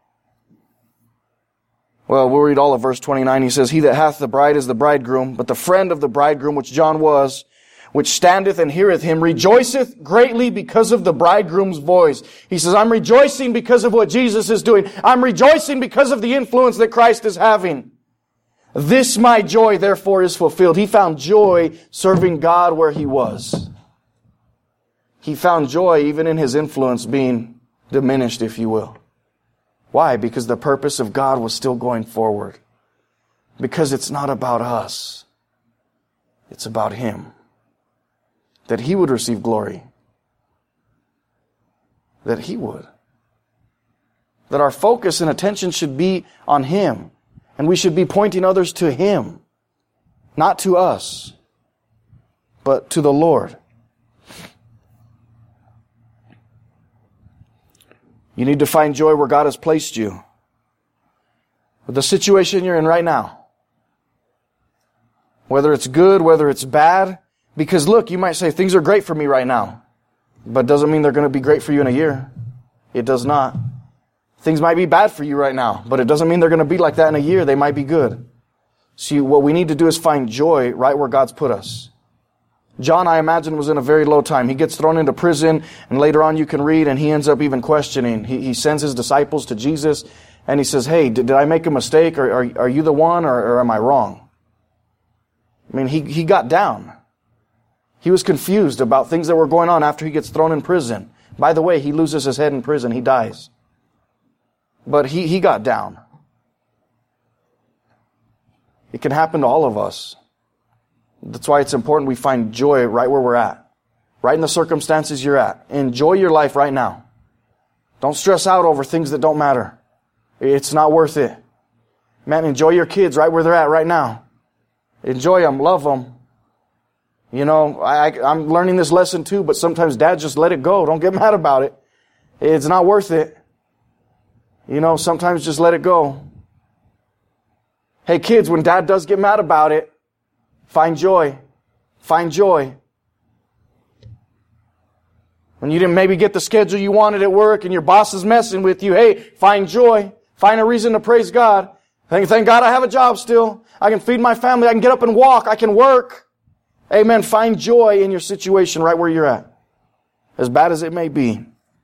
Well, we'll read all of verse twenty-nine. He says, He that hath the bride is the bridegroom, but the friend of the bridegroom, which John was, which standeth and heareth him, rejoiceth greatly because of the bridegroom's voice. He says, I'm rejoicing because of what Jesus is doing. I'm rejoicing because of the influence that Christ is having. This my joy, therefore, is fulfilled. He found joy serving God where he was. He found joy even in his influence being diminished, if you will. Why? Because the purpose of God was still going forward. Because it's not about us. It's about Him. That He would receive glory. That He would. That our focus and attention should be on Him. And we should be pointing others to Him. Not to us. But to the Lord. You need to find joy where God has placed you. with the situation you're in right now. Whether it's good, whether it's bad. Because look, you might say, things are great for me right now. But it doesn't mean they're going to be great for you in a year. It does not. Things might be bad for you right now, but it doesn't mean they're going to be like that in a year. They might be good. See, what we need to do is find joy right where God's put us. John, I imagine, was in a very low time. He gets thrown into prison, and later on you can read, and he ends up even questioning. He, he sends his disciples to Jesus, and he says, hey, did, did I make a mistake? Or are, are you the one, or, or am I wrong? I mean, he, he got down. He was confused about things that were going on after he gets thrown in prison. By the way, he loses his head in prison. He dies. But he, he got down. It can happen to all of us. That's why it's important we find joy right where we're at. Right in the circumstances you're at. Enjoy your life right now. Don't stress out over things that don't matter. It's not worth it. Man, enjoy your kids right where they're at right now. Enjoy them. Love them. You know, I, I'm learning this lesson too, but sometimes dads just let it go. Don't get mad about it. It's not worth it. You know, sometimes just let it go. Hey kids, when dad does get mad about it, find joy. Find joy. When you didn't maybe get the schedule you wanted at work and your boss is messing with you, hey, find joy. Find a reason to praise God. Thank, thank God I have a job still. I can feed my family. I can get up and walk. I can work. Amen. Find joy in your situation right where you're at. As bad as it may be.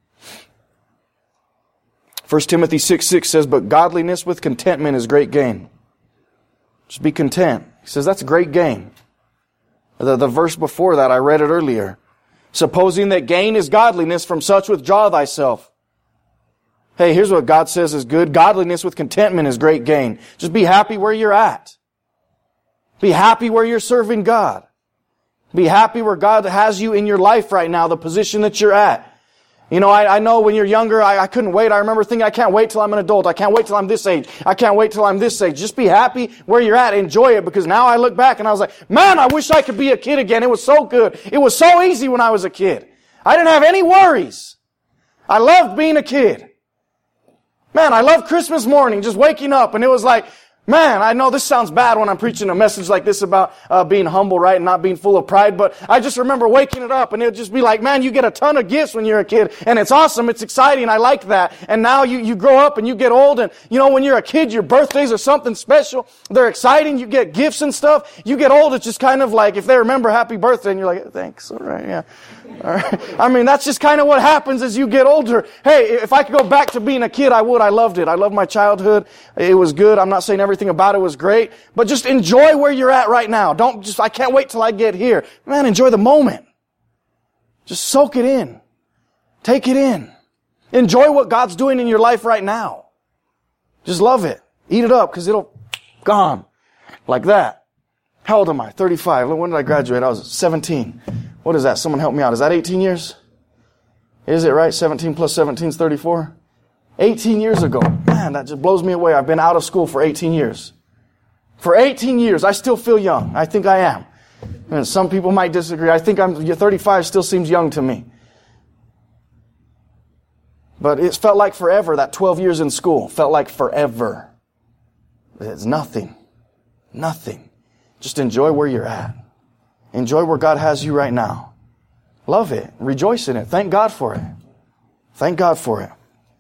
First Timothy six six says, but godliness with contentment is great gain. Just be content. He says that's great gain. The, the verse before that, I read it earlier. Supposing that gain is godliness, from such withdraw thyself. Hey, here's what God says is good. Godliness with contentment is great gain. Just be happy where you're at. Be happy where you're serving God. Be happy where God has you in your life right now, the position that you're at. You know, I, I know when you're younger, I, I couldn't wait. I remember thinking, I can't wait till I'm an adult. I can't wait till I'm this age. I can't wait till I'm this age. Just be happy where you're at. Enjoy it, because now I look back and I was like, man, I wish I could be a kid again. It was so good. It was so easy when I was a kid. I didn't have any worries. I loved being a kid. Man, I love Christmas morning, just waking up, and it was like, man, I know this sounds bad when I'm preaching a message like this about uh, being humble, right, and not being full of pride, but I just remember waking it up, and it would just be like, man, you get a ton of gifts when you're a kid, and it's awesome, it's exciting, I like that. And now you, you grow up and you get old, and you know, when you're a kid, your birthdays are something special, they're exciting, you get gifts and stuff. You get old, it's just kind of like, if they remember happy birthday, and you're like, thanks, all right, yeah. All right. I mean, that's just kind of what happens as you get older. Hey, if I could go back to being a kid, I would. I loved it. I loved my childhood. It was good. I'm not saying everything about it was great, but just enjoy where you're at right now. Don't just, I can't wait till I get here. Man, enjoy the moment. Just soak it in. Take it in. Enjoy what God's doing in your life right now. Just love it. Eat it up, because it'll, gone. Like that. How old am I? thirty-five. When did I graduate? I was seventeen. What is that? Someone help me out. Is that eighteen years? Is it right? seventeen plus seventeen is thirty-four? eighteen years ago. Man, that just blows me away. I've been out of school for eighteen years. For eighteen years, I still feel young. I think I am. And some people might disagree. I think I'm, thirty-five still seems young to me. But it felt like forever, that twelve years in school. Felt like forever. It's nothing. Nothing. Just enjoy where you're at. Enjoy where God has you right now. Love it. Rejoice in it. Thank God for it. Thank God for it.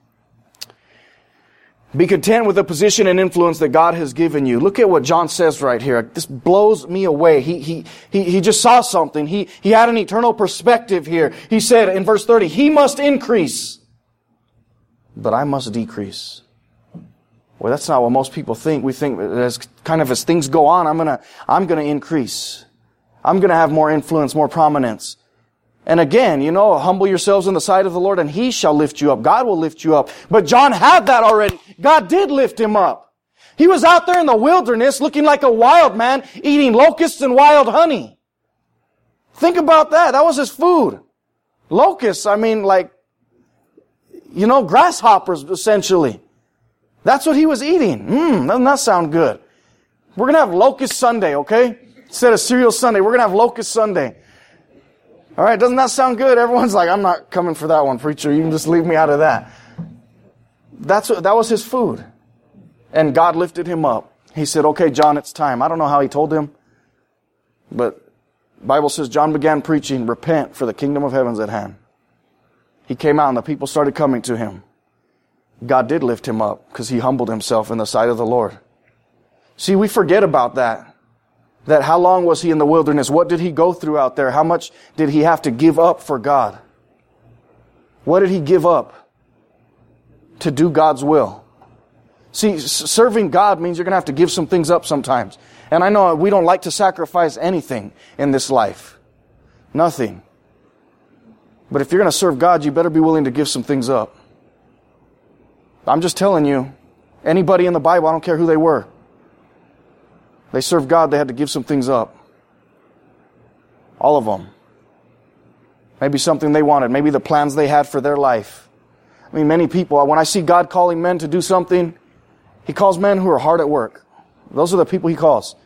Be content with the position and influence that God has given you. Look at what John says right here. This blows me away. He, he, he, he just saw something. He, he had an eternal perspective here. He said in verse thirty, He must increase, but I must decrease. Well, that's not what most people think. We think as kind of as things go on, I'm gonna, I'm gonna increase. I'm gonna have more influence, more prominence. And again, you know, humble yourselves in the sight of the Lord and He shall lift you up. God will lift you up. But John had that already. God did lift him up. He was out there in the wilderness looking like a wild man, eating locusts and wild honey. Think about that. That was his food. Locusts, I mean, like, you know, grasshoppers, essentially. That's what he was eating. Mmm, doesn't that sound good? We're going to have Locust Sunday, okay? Instead of Cereal Sunday, we're going to have Locust Sunday. All right, doesn't that sound good? Everyone's like, I'm not coming for that one, preacher. You can just leave me out of that. That's what, that was his food. And God lifted him up. He said, okay, John, it's time. I don't know how he told him, but the Bible says John began preaching, repent, for the kingdom of heaven's at hand. He came out and the people started coming to him. God did lift him up because he humbled himself in the sight of the Lord. See, we forget about that. That how long was he in the wilderness? What did he go through out there? How much did he have to give up for God? What did he give up to do God's will? See, serving God means you're going to have to give some things up sometimes. And I know we don't like to sacrifice anything in this life. Nothing. But if you're going to serve God, you better be willing to give some things up. I'm just telling you, anybody in the Bible, I don't care who they were, they served God, they had to give some things up. All of them. Maybe something they wanted, maybe the plans they had for their life. I mean, many people, when I see God calling men to do something, He calls men who are hard at work. Those are the people He calls.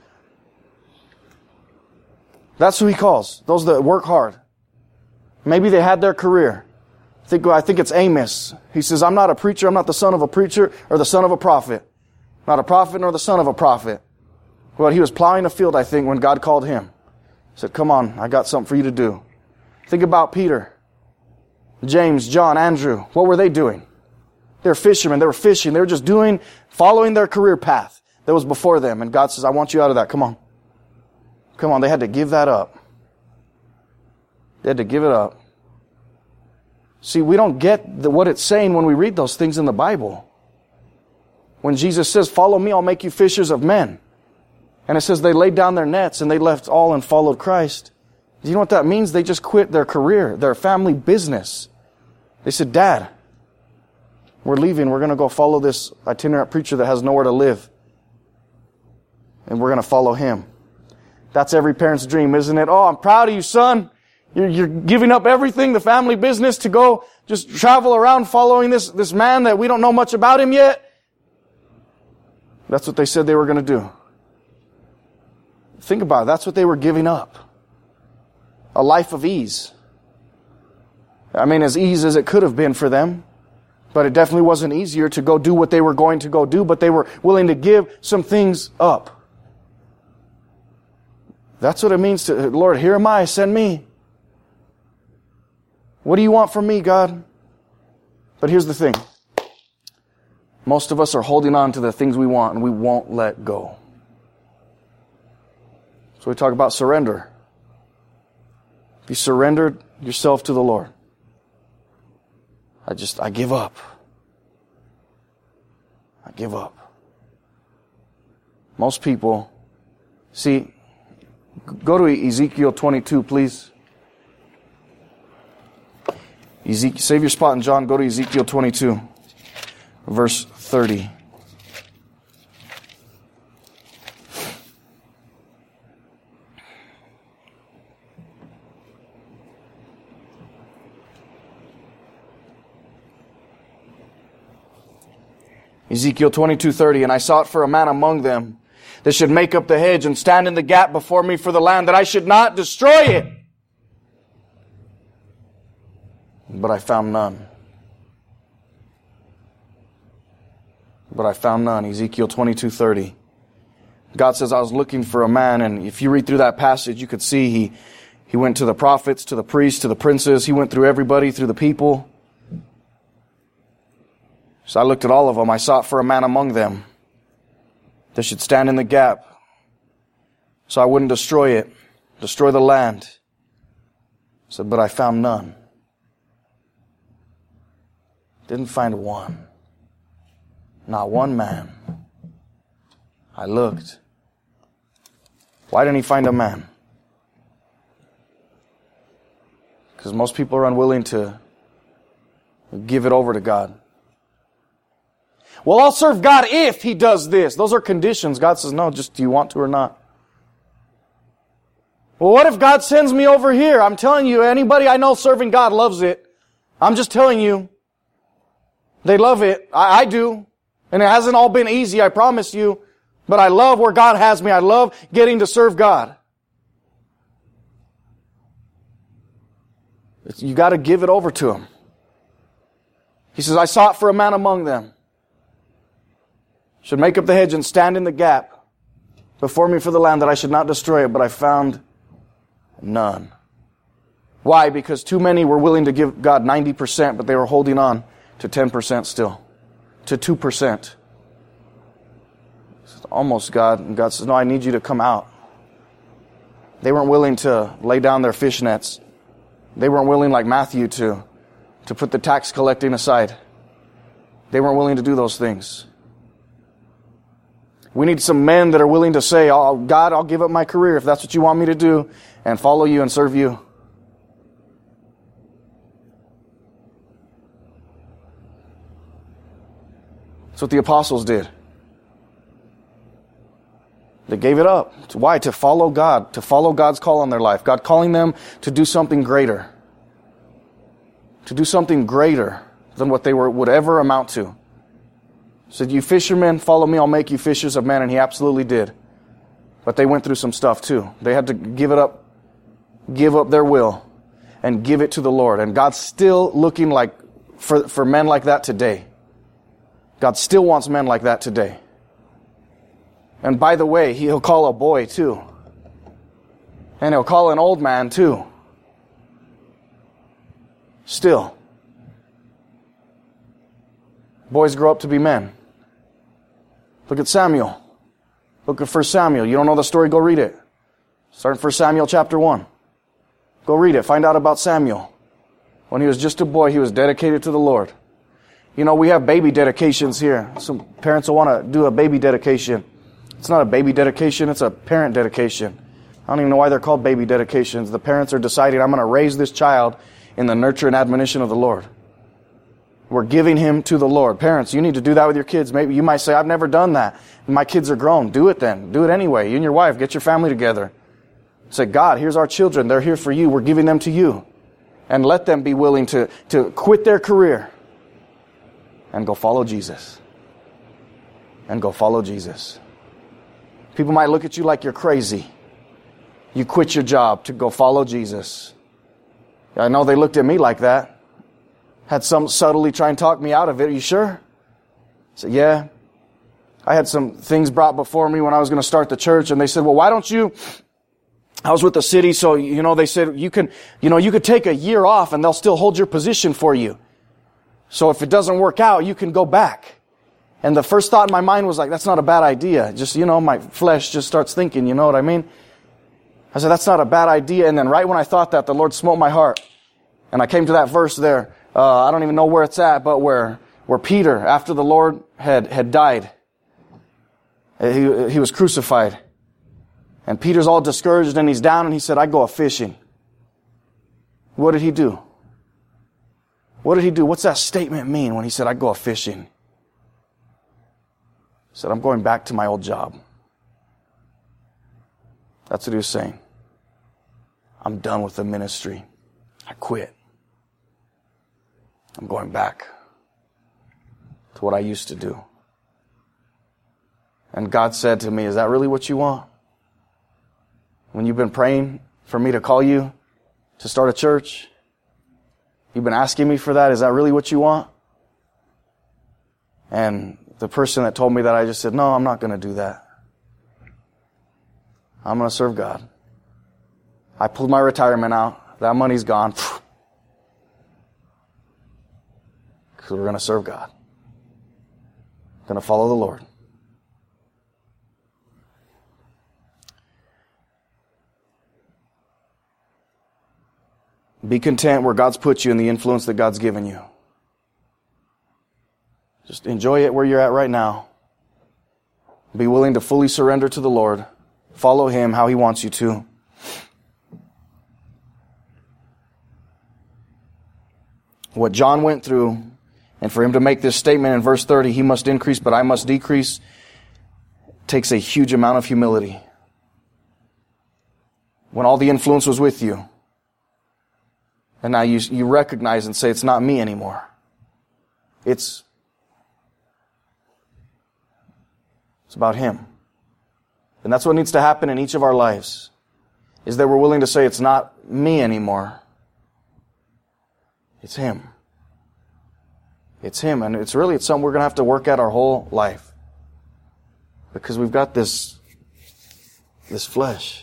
That's who He calls. Those that work hard. Maybe they had their career. I think, I think it's Amos. He says, I'm not a preacher. I'm not the son of a preacher or the son of a prophet. Not a prophet nor the son of a prophet. Well, he was plowing a field, I think, when God called him. He said, come on, I got something for you to do. Think about Peter, James, John, Andrew. What were they doing? They were fishermen. They were fishing. They were just doing, following their career path that was before them. And God says, I want you out of that. Come on. Come on. They had to give that up. They had to give it up. See, we don't get the, what it's saying when we read those things in the Bible. When Jesus says, follow me, I'll make you fishers of men. And it says they laid down their nets and they left all and followed Christ. Do you know what that means? They just quit their career, their family business. They said, Dad, we're leaving. We're going to go follow this itinerant preacher that has nowhere to live. And we're going to follow him. That's every parent's dream, isn't it? Oh, I'm proud of you, son. You're, you're giving up everything, the family business, to go just travel around following this, this man that we don't know much about him yet. That's what they said they were going to do. Think about it. That's what they were giving up. A life of ease. I mean, as easy as it could have been for them. But it definitely wasn't easier to go do what they were going to go do. But they were willing to give some things up. That's what it means to, Lord, here am I, send me. What do you want from me, God? But here's the thing. Most of us are holding on to the things we want and we won't let go. So we talk about surrender. If you surrendered yourself to the Lord, I just, I give up. I give up. Most people, see, go to Ezekiel twenty-two, please. Ezekiel, save your spot in John, go to Ezekiel twenty-two, verse thirty. Ezekiel twenty-two thirty, and I sought for a man among them that should make up the hedge and stand in the gap before me for the land, that I should not destroy it. But I found none. But I found none. Ezekiel twenty-two thirty. God says, I was looking for a man, and if you read through that passage, you could see he, he went to the prophets, to the priests, to the princes. He went through everybody, through the people. So I looked at all of them. I sought for a man among them that should stand in the gap so I wouldn't destroy it, destroy the land. I said, but I found none. Didn't find one. Not one man. I looked. Why didn't he find a man? Because most people are unwilling to give it over to God. Well, I'll serve God if He does this. Those are conditions. God says, no, just do you want to or not? Well, what if God sends me over here? I'm telling you, anybody I know serving God loves it. I'm just telling you. They love it. I, I do. And it hasn't all been easy, I promise you. But I love where God has me. I love getting to serve God. You got to give it over to Him. He says, I sought for a man among them. should make up the hedge and stand in the gap before me for the land, that I should not destroy it, but I found none. Why? Because too many were willing to give God ninety percent, but they were holding on to ten percent still, to two percent. It's almost God, and God says, no, I need you to come out. They weren't willing to lay down their fishnets. They weren't willing, like Matthew, to, to put the tax collecting aside. They weren't willing to do those things. We need some men that are willing to say, oh, God, I'll give up my career if that's what you want me to do, and follow you and serve you. That's what the apostles did. They gave it up. Why? To follow God, to follow God's call on their life. God calling them to do something greater. To do something greater than what they were, would ever amount to. He said, you fishermen, follow me, I'll make you fishers of men. And he absolutely did. But they went through some stuff too. They had to give it up, give up their will, and give it to the Lord. And God's still looking like for, for men like that today. God still wants men like that today. And by the way, He'll call a boy too. And He'll call an old man too. Still. Boys grow up to be men. Look at Samuel. Look at First Samuel. You don't know the story, go read it. Start in First Samuel chapter one. Go read it. Find out about Samuel. When he was just a boy, he was dedicated to the Lord. You know, we have baby dedications here. Some parents will want to do a baby dedication. It's not a baby dedication, it's a parent dedication. I don't even know why they're called baby dedications. The parents are deciding, I'm going to raise this child in the nurture and admonition of the Lord. We're giving him to the Lord. Parents, you need to do that with your kids. Maybe you might say, I've never done that. My kids are grown. Do it then. Do it anyway. You and your wife, get your family together. Say, God, here's our children. They're here for you. We're giving them to you. And let them be willing to, to quit their career and go follow Jesus. And go follow Jesus. People might look at you like you're crazy. You quit your job to go follow Jesus. I know they looked at me like that. Had some subtly try and talk me out of it. Are you sure? I said, yeah. I had some things brought before me when I was going to start the church, and they said, well, why don't you... I was with the city, so, you know, they said, you can, you know, you could take a year off and they'll still hold your position for you. So if it doesn't work out, you can go back. And the first thought in my mind was like, that's not a bad idea. Just, you know, my flesh just starts thinking, you know what I mean? I said, that's not a bad idea. And then right when I thought that, the Lord smote my heart. And I came to that verse there. Uh, I don't even know where it's at, but where, where Peter, after the Lord had, had died, he, he was crucified. And Peter's all discouraged and he's down and he said, I go a-fishing. What did he do? What did he do? What's that statement mean when he said, I go a-fishing? He said, I'm going back to my old job. That's what he was saying. I'm done with the ministry. I quit. I'm going back to what I used to do. And God said to me, is that really what you want? When you've been praying for me to call you to start a church, you've been asking me for that, is that really what you want? And the person that told me that, I just said, no, I'm not going to do that. I'm going to serve God. I pulled my retirement out. That money's gone. Because we're going to serve God. Going to follow the Lord. Be content where God's put you and the influence that God's given you. Just enjoy it where you're at right now. Be willing to fully surrender to the Lord. Follow Him how He wants you to. What John went through, and for him to make this statement in verse thirty, he must increase, but I must decrease, takes a huge amount of humility. When all the influence was with you, and now you, you recognize and say, it's not me anymore. It's, it's about Him. And that's what needs to happen in each of our lives, is that we're willing to say, it's not me anymore. It's Him. It's Him. And it's really, it's something we're going to have to work at our whole life. Because we've got this, this flesh.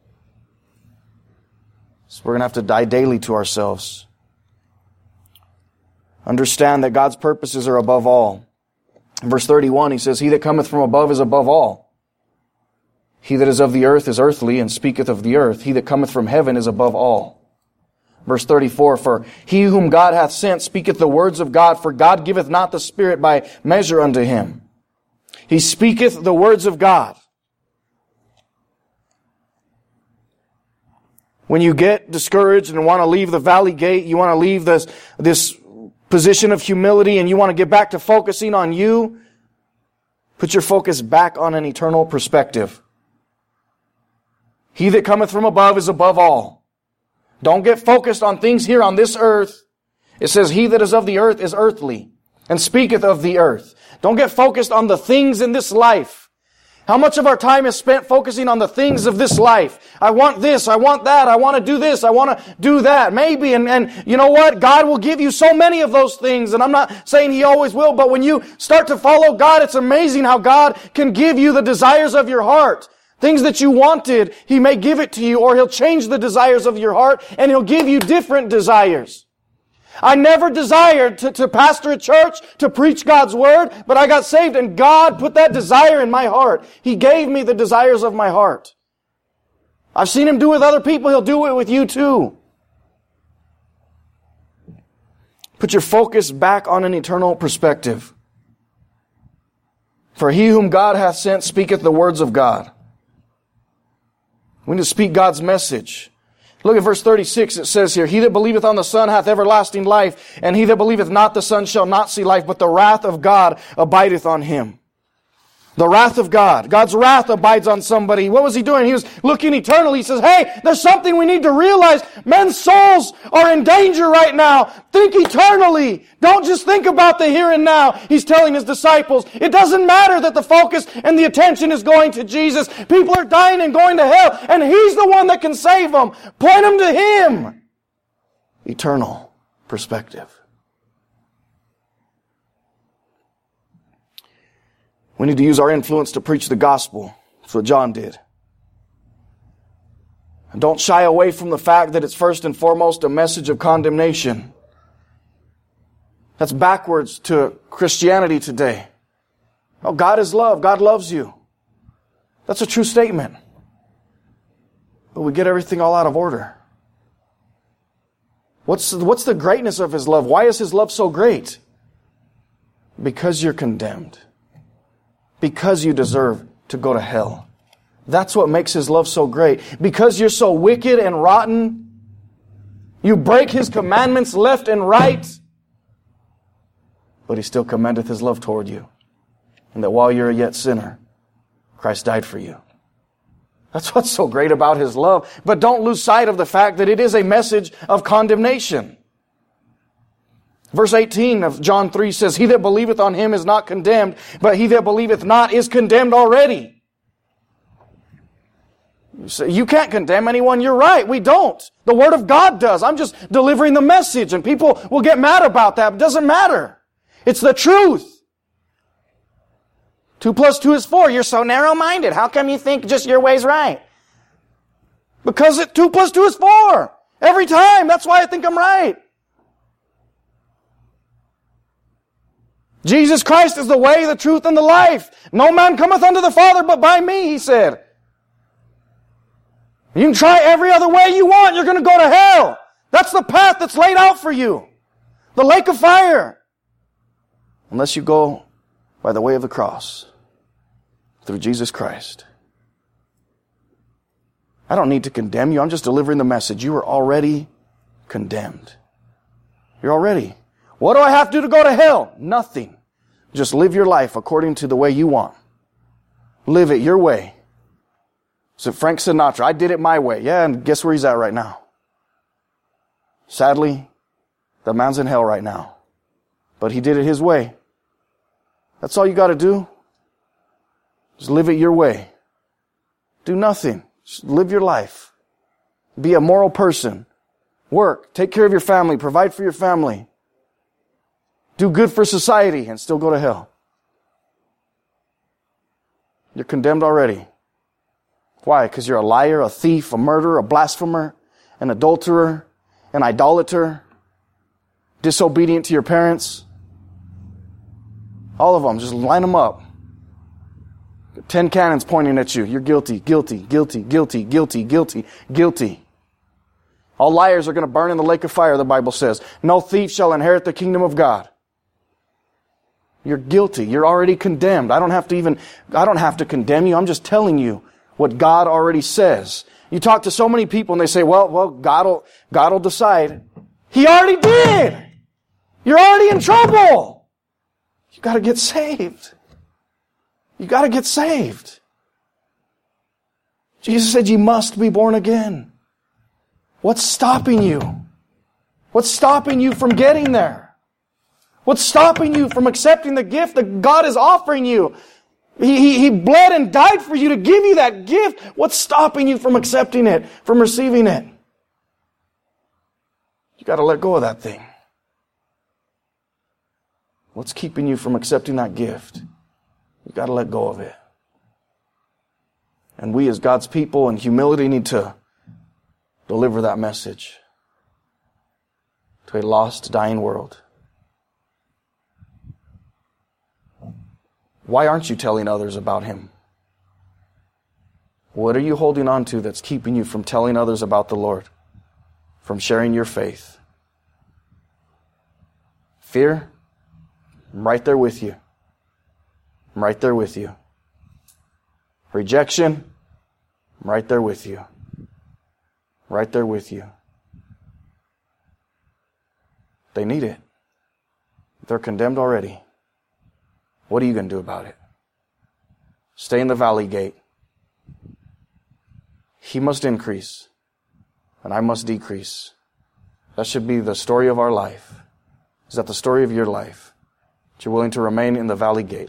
So we're going to have to die daily to ourselves. Understand that God's purposes are above all. In verse thirty-one, he says, He that cometh from above is above all. He that is of the earth is earthly, and speaketh of the earth. He that cometh from heaven is above all. Verse thirty-four, For he whom God hath sent speaketh the words of God, for God giveth not the Spirit by measure unto him. He speaketh the words of God. When you get discouraged and want to leave the valley gate, you want to leave this, this position of humility and you want to get back to focusing on you, put your focus back on an eternal perspective. He that cometh from above is above all. Don't get focused on things here on this earth. It says, He that is of the earth is earthly, and speaketh of the earth. Don't get focused on the things in this life. How much of our time is spent focusing on the things of this life? I want this, I want that, I want to do this, I want to do that. Maybe, and, and you know what? God will give you so many of those things, and I'm not saying He always will, but when you start to follow God, it's amazing how God can give you the desires of your heart. Things that you wanted, He may give it to you, or He'll change the desires of your heart, and He'll give you different desires. I never desired to, to pastor a church, to preach God's Word, but I got saved and God put that desire in my heart. He gave me the desires of my heart. I've seen Him do it with other people. He'll do it with you too. Put your focus back on an eternal perspective. For he whom God hath sent speaketh the words of God. We need to speak God's message. Look at verse thirty-six, it says here, He that believeth on the Son hath everlasting life, and he that believeth not the Son shall not see life, but the wrath of God abideth on him. The wrath of God. God's wrath abides on somebody. What was He doing? He was looking eternally. He says, hey, there's something we need to realize. Men's souls are in danger right now. Think eternally. Don't just think about the here and now. He's telling His disciples, it doesn't matter that the focus and the attention is going to Jesus. People are dying and going to hell, and He's the one that can save them. Point them to Him. Eternal perspective. We need to use our influence to preach the gospel. That's what John did. And don't shy away from the fact that it's first and foremost a message of condemnation. That's backwards to Christianity today. Oh, God is love. God loves you. That's a true statement. But we get everything all out of order. What's, what's the greatness of His love? Why is His love so great? Because you're condemned. Because you deserve to go to hell. That's what makes His love so great. Because you're so wicked and rotten, you break His commandments left and right, but He still commendeth His love toward you. And that while you're a yet sinner, Christ died for you. That's what's so great about His love. But don't lose sight of the fact that it is a message of condemnation. Verse eighteen of John three says, He that believeth on Him is not condemned, but he that believeth not is condemned already. You say, you can't condemn anyone. You're right. We don't. The Word of God does. I'm just delivering the message, and people will get mad about that. It doesn't matter. It's the truth. Two plus two is four. You're so narrow-minded. How come you think just your way's right? Because it, two plus two is four. Every time. That's why I think I'm right. Jesus Christ is the way, the truth, and the life. No man cometh unto the Father but by me, He said. You can try every other way you want, you're going to go to hell. That's the path that's laid out for you. The lake of fire. Unless you go by the way of the cross. Through Jesus Christ. I don't need to condemn you. I'm just delivering the message. You are already condemned. You're already. What do I have to do to go to hell? Nothing. Just live your life according to the way you want. Live it your way. So Frank Sinatra, I did it my way. Yeah, and guess where he's at right now? Sadly, the man's in hell right now. But he did it his way. That's all you got to do. Just live it your way. Do nothing. Just live your life. Be a moral person. Work. Take care of your family. Provide for your family. Do good for society and still go to hell. You're condemned already. Why? Because you're a liar, a thief, a murderer, a blasphemer, an adulterer, an idolater, disobedient to your parents. All of them, just line them up. Ten cannons pointing at you. You're guilty, guilty, guilty, guilty, guilty, guilty, guilty. All liars are going to burn in the lake of fire, the Bible says. No thief shall inherit the kingdom of God. You're guilty. You're already condemned. I don't have to even, I don't have to condemn you. I'm just telling you what God already says. You talk to so many people and they say, well, well, God will, God will decide. He already did. You're already in trouble. You got to get saved. You got to get saved. Jesus said you must be born again. What's stopping you? What's stopping you from getting there? What's stopping you from accepting the gift that God is offering you? He, he, he bled and died for you to give you that gift. What's stopping you from accepting it, from receiving it? You got to let go of that thing. What's keeping you from accepting that gift? You've got to let go of it. And we as God's people in humility need to deliver that message to a lost, dying world. Why aren't you telling others about Him? What are you holding on to that's keeping you from telling others about the Lord? From sharing your faith? Fear? I'm right there with you. I'm right there with you. Rejection? I'm right there with you. Right there with you. They need it. They're condemned already. What are you going to do about it? Stay in the valley gate. He must increase, and I must decrease. That should be the story of our life. Is that the story of your life? That you're willing to remain in the valley gate.